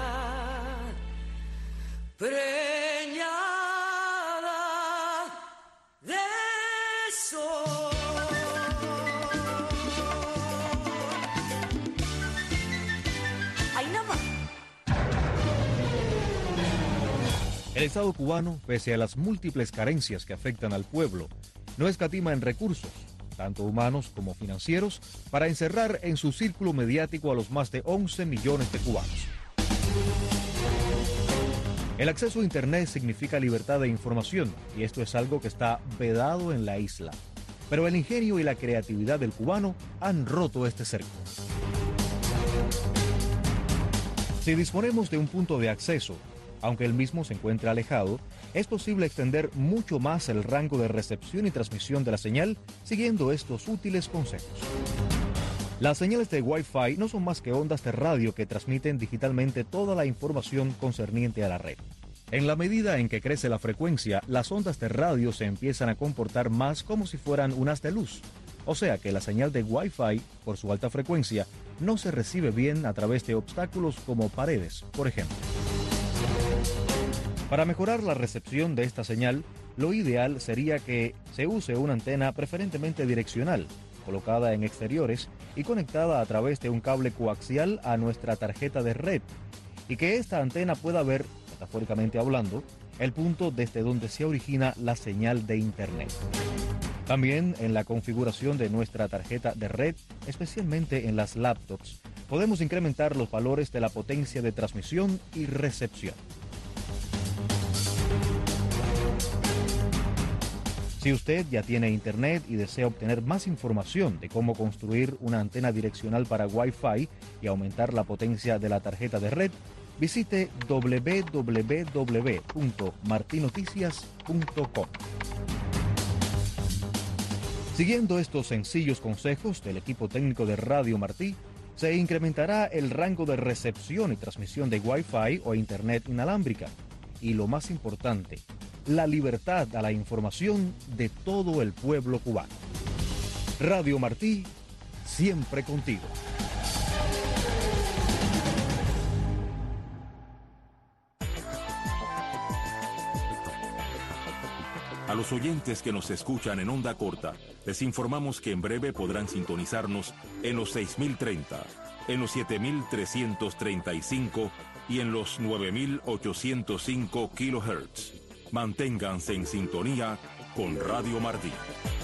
preñada de sol. Ahí nada más. El Estado cubano, pese a las múltiples carencias que afectan al pueblo, no escatima en recursos, tanto humanos como financieros, para encerrar en su círculo mediático a los más de once millones de cubanos. El acceso a Internet significa libertad de información, y esto es algo que está vedado en la isla. Pero el ingenio y la creatividad del cubano han roto este cerco. Si disponemos de un punto de acceso, aunque el mismo se encuentre alejado, es posible extender mucho más el rango de recepción y transmisión de la señal siguiendo estos útiles consejos. Las señales de Wi-Fi no son más que ondas de radio que transmiten digitalmente toda la información concerniente a la red. En la medida en que crece la frecuencia, las ondas de radio se empiezan a comportar más como si fueran un haz de luz. O sea que la señal de Wi-Fi, por su alta frecuencia, no se recibe bien a través de obstáculos como paredes, por ejemplo. Para mejorar la recepción de esta señal, lo ideal sería que se use una antena preferentemente direccional, colocada en exteriores y conectada a través de un cable coaxial a nuestra tarjeta de red, y que esta antena pueda ver, metafóricamente hablando, el punto desde donde se origina la señal de Internet. También en la configuración de nuestra tarjeta de red, especialmente en las laptops, podemos incrementar los valores de la potencia de transmisión y recepción. Si usted ya tiene Internet y desea obtener más información de cómo construir una antena direccional para Wi-Fi y aumentar la potencia de la tarjeta de red, visite doble u doble u doble u punto martinoticias punto com. Siguiendo estos sencillos consejos del equipo técnico de Radio Martí, se incrementará el rango de recepción y transmisión de Wi-Fi o Internet inalámbrica. Y lo más importante, la libertad a la información de todo el pueblo cubano. Radio Martí, siempre contigo. A los oyentes que nos escuchan en onda corta, les informamos que en breve podrán sintonizarnos en los seis mil treinta, en los siete mil trescientos treinta y cinco y en los nueve mil ochocientos cinco kilohertz. Manténganse en sintonía con Radio Martí.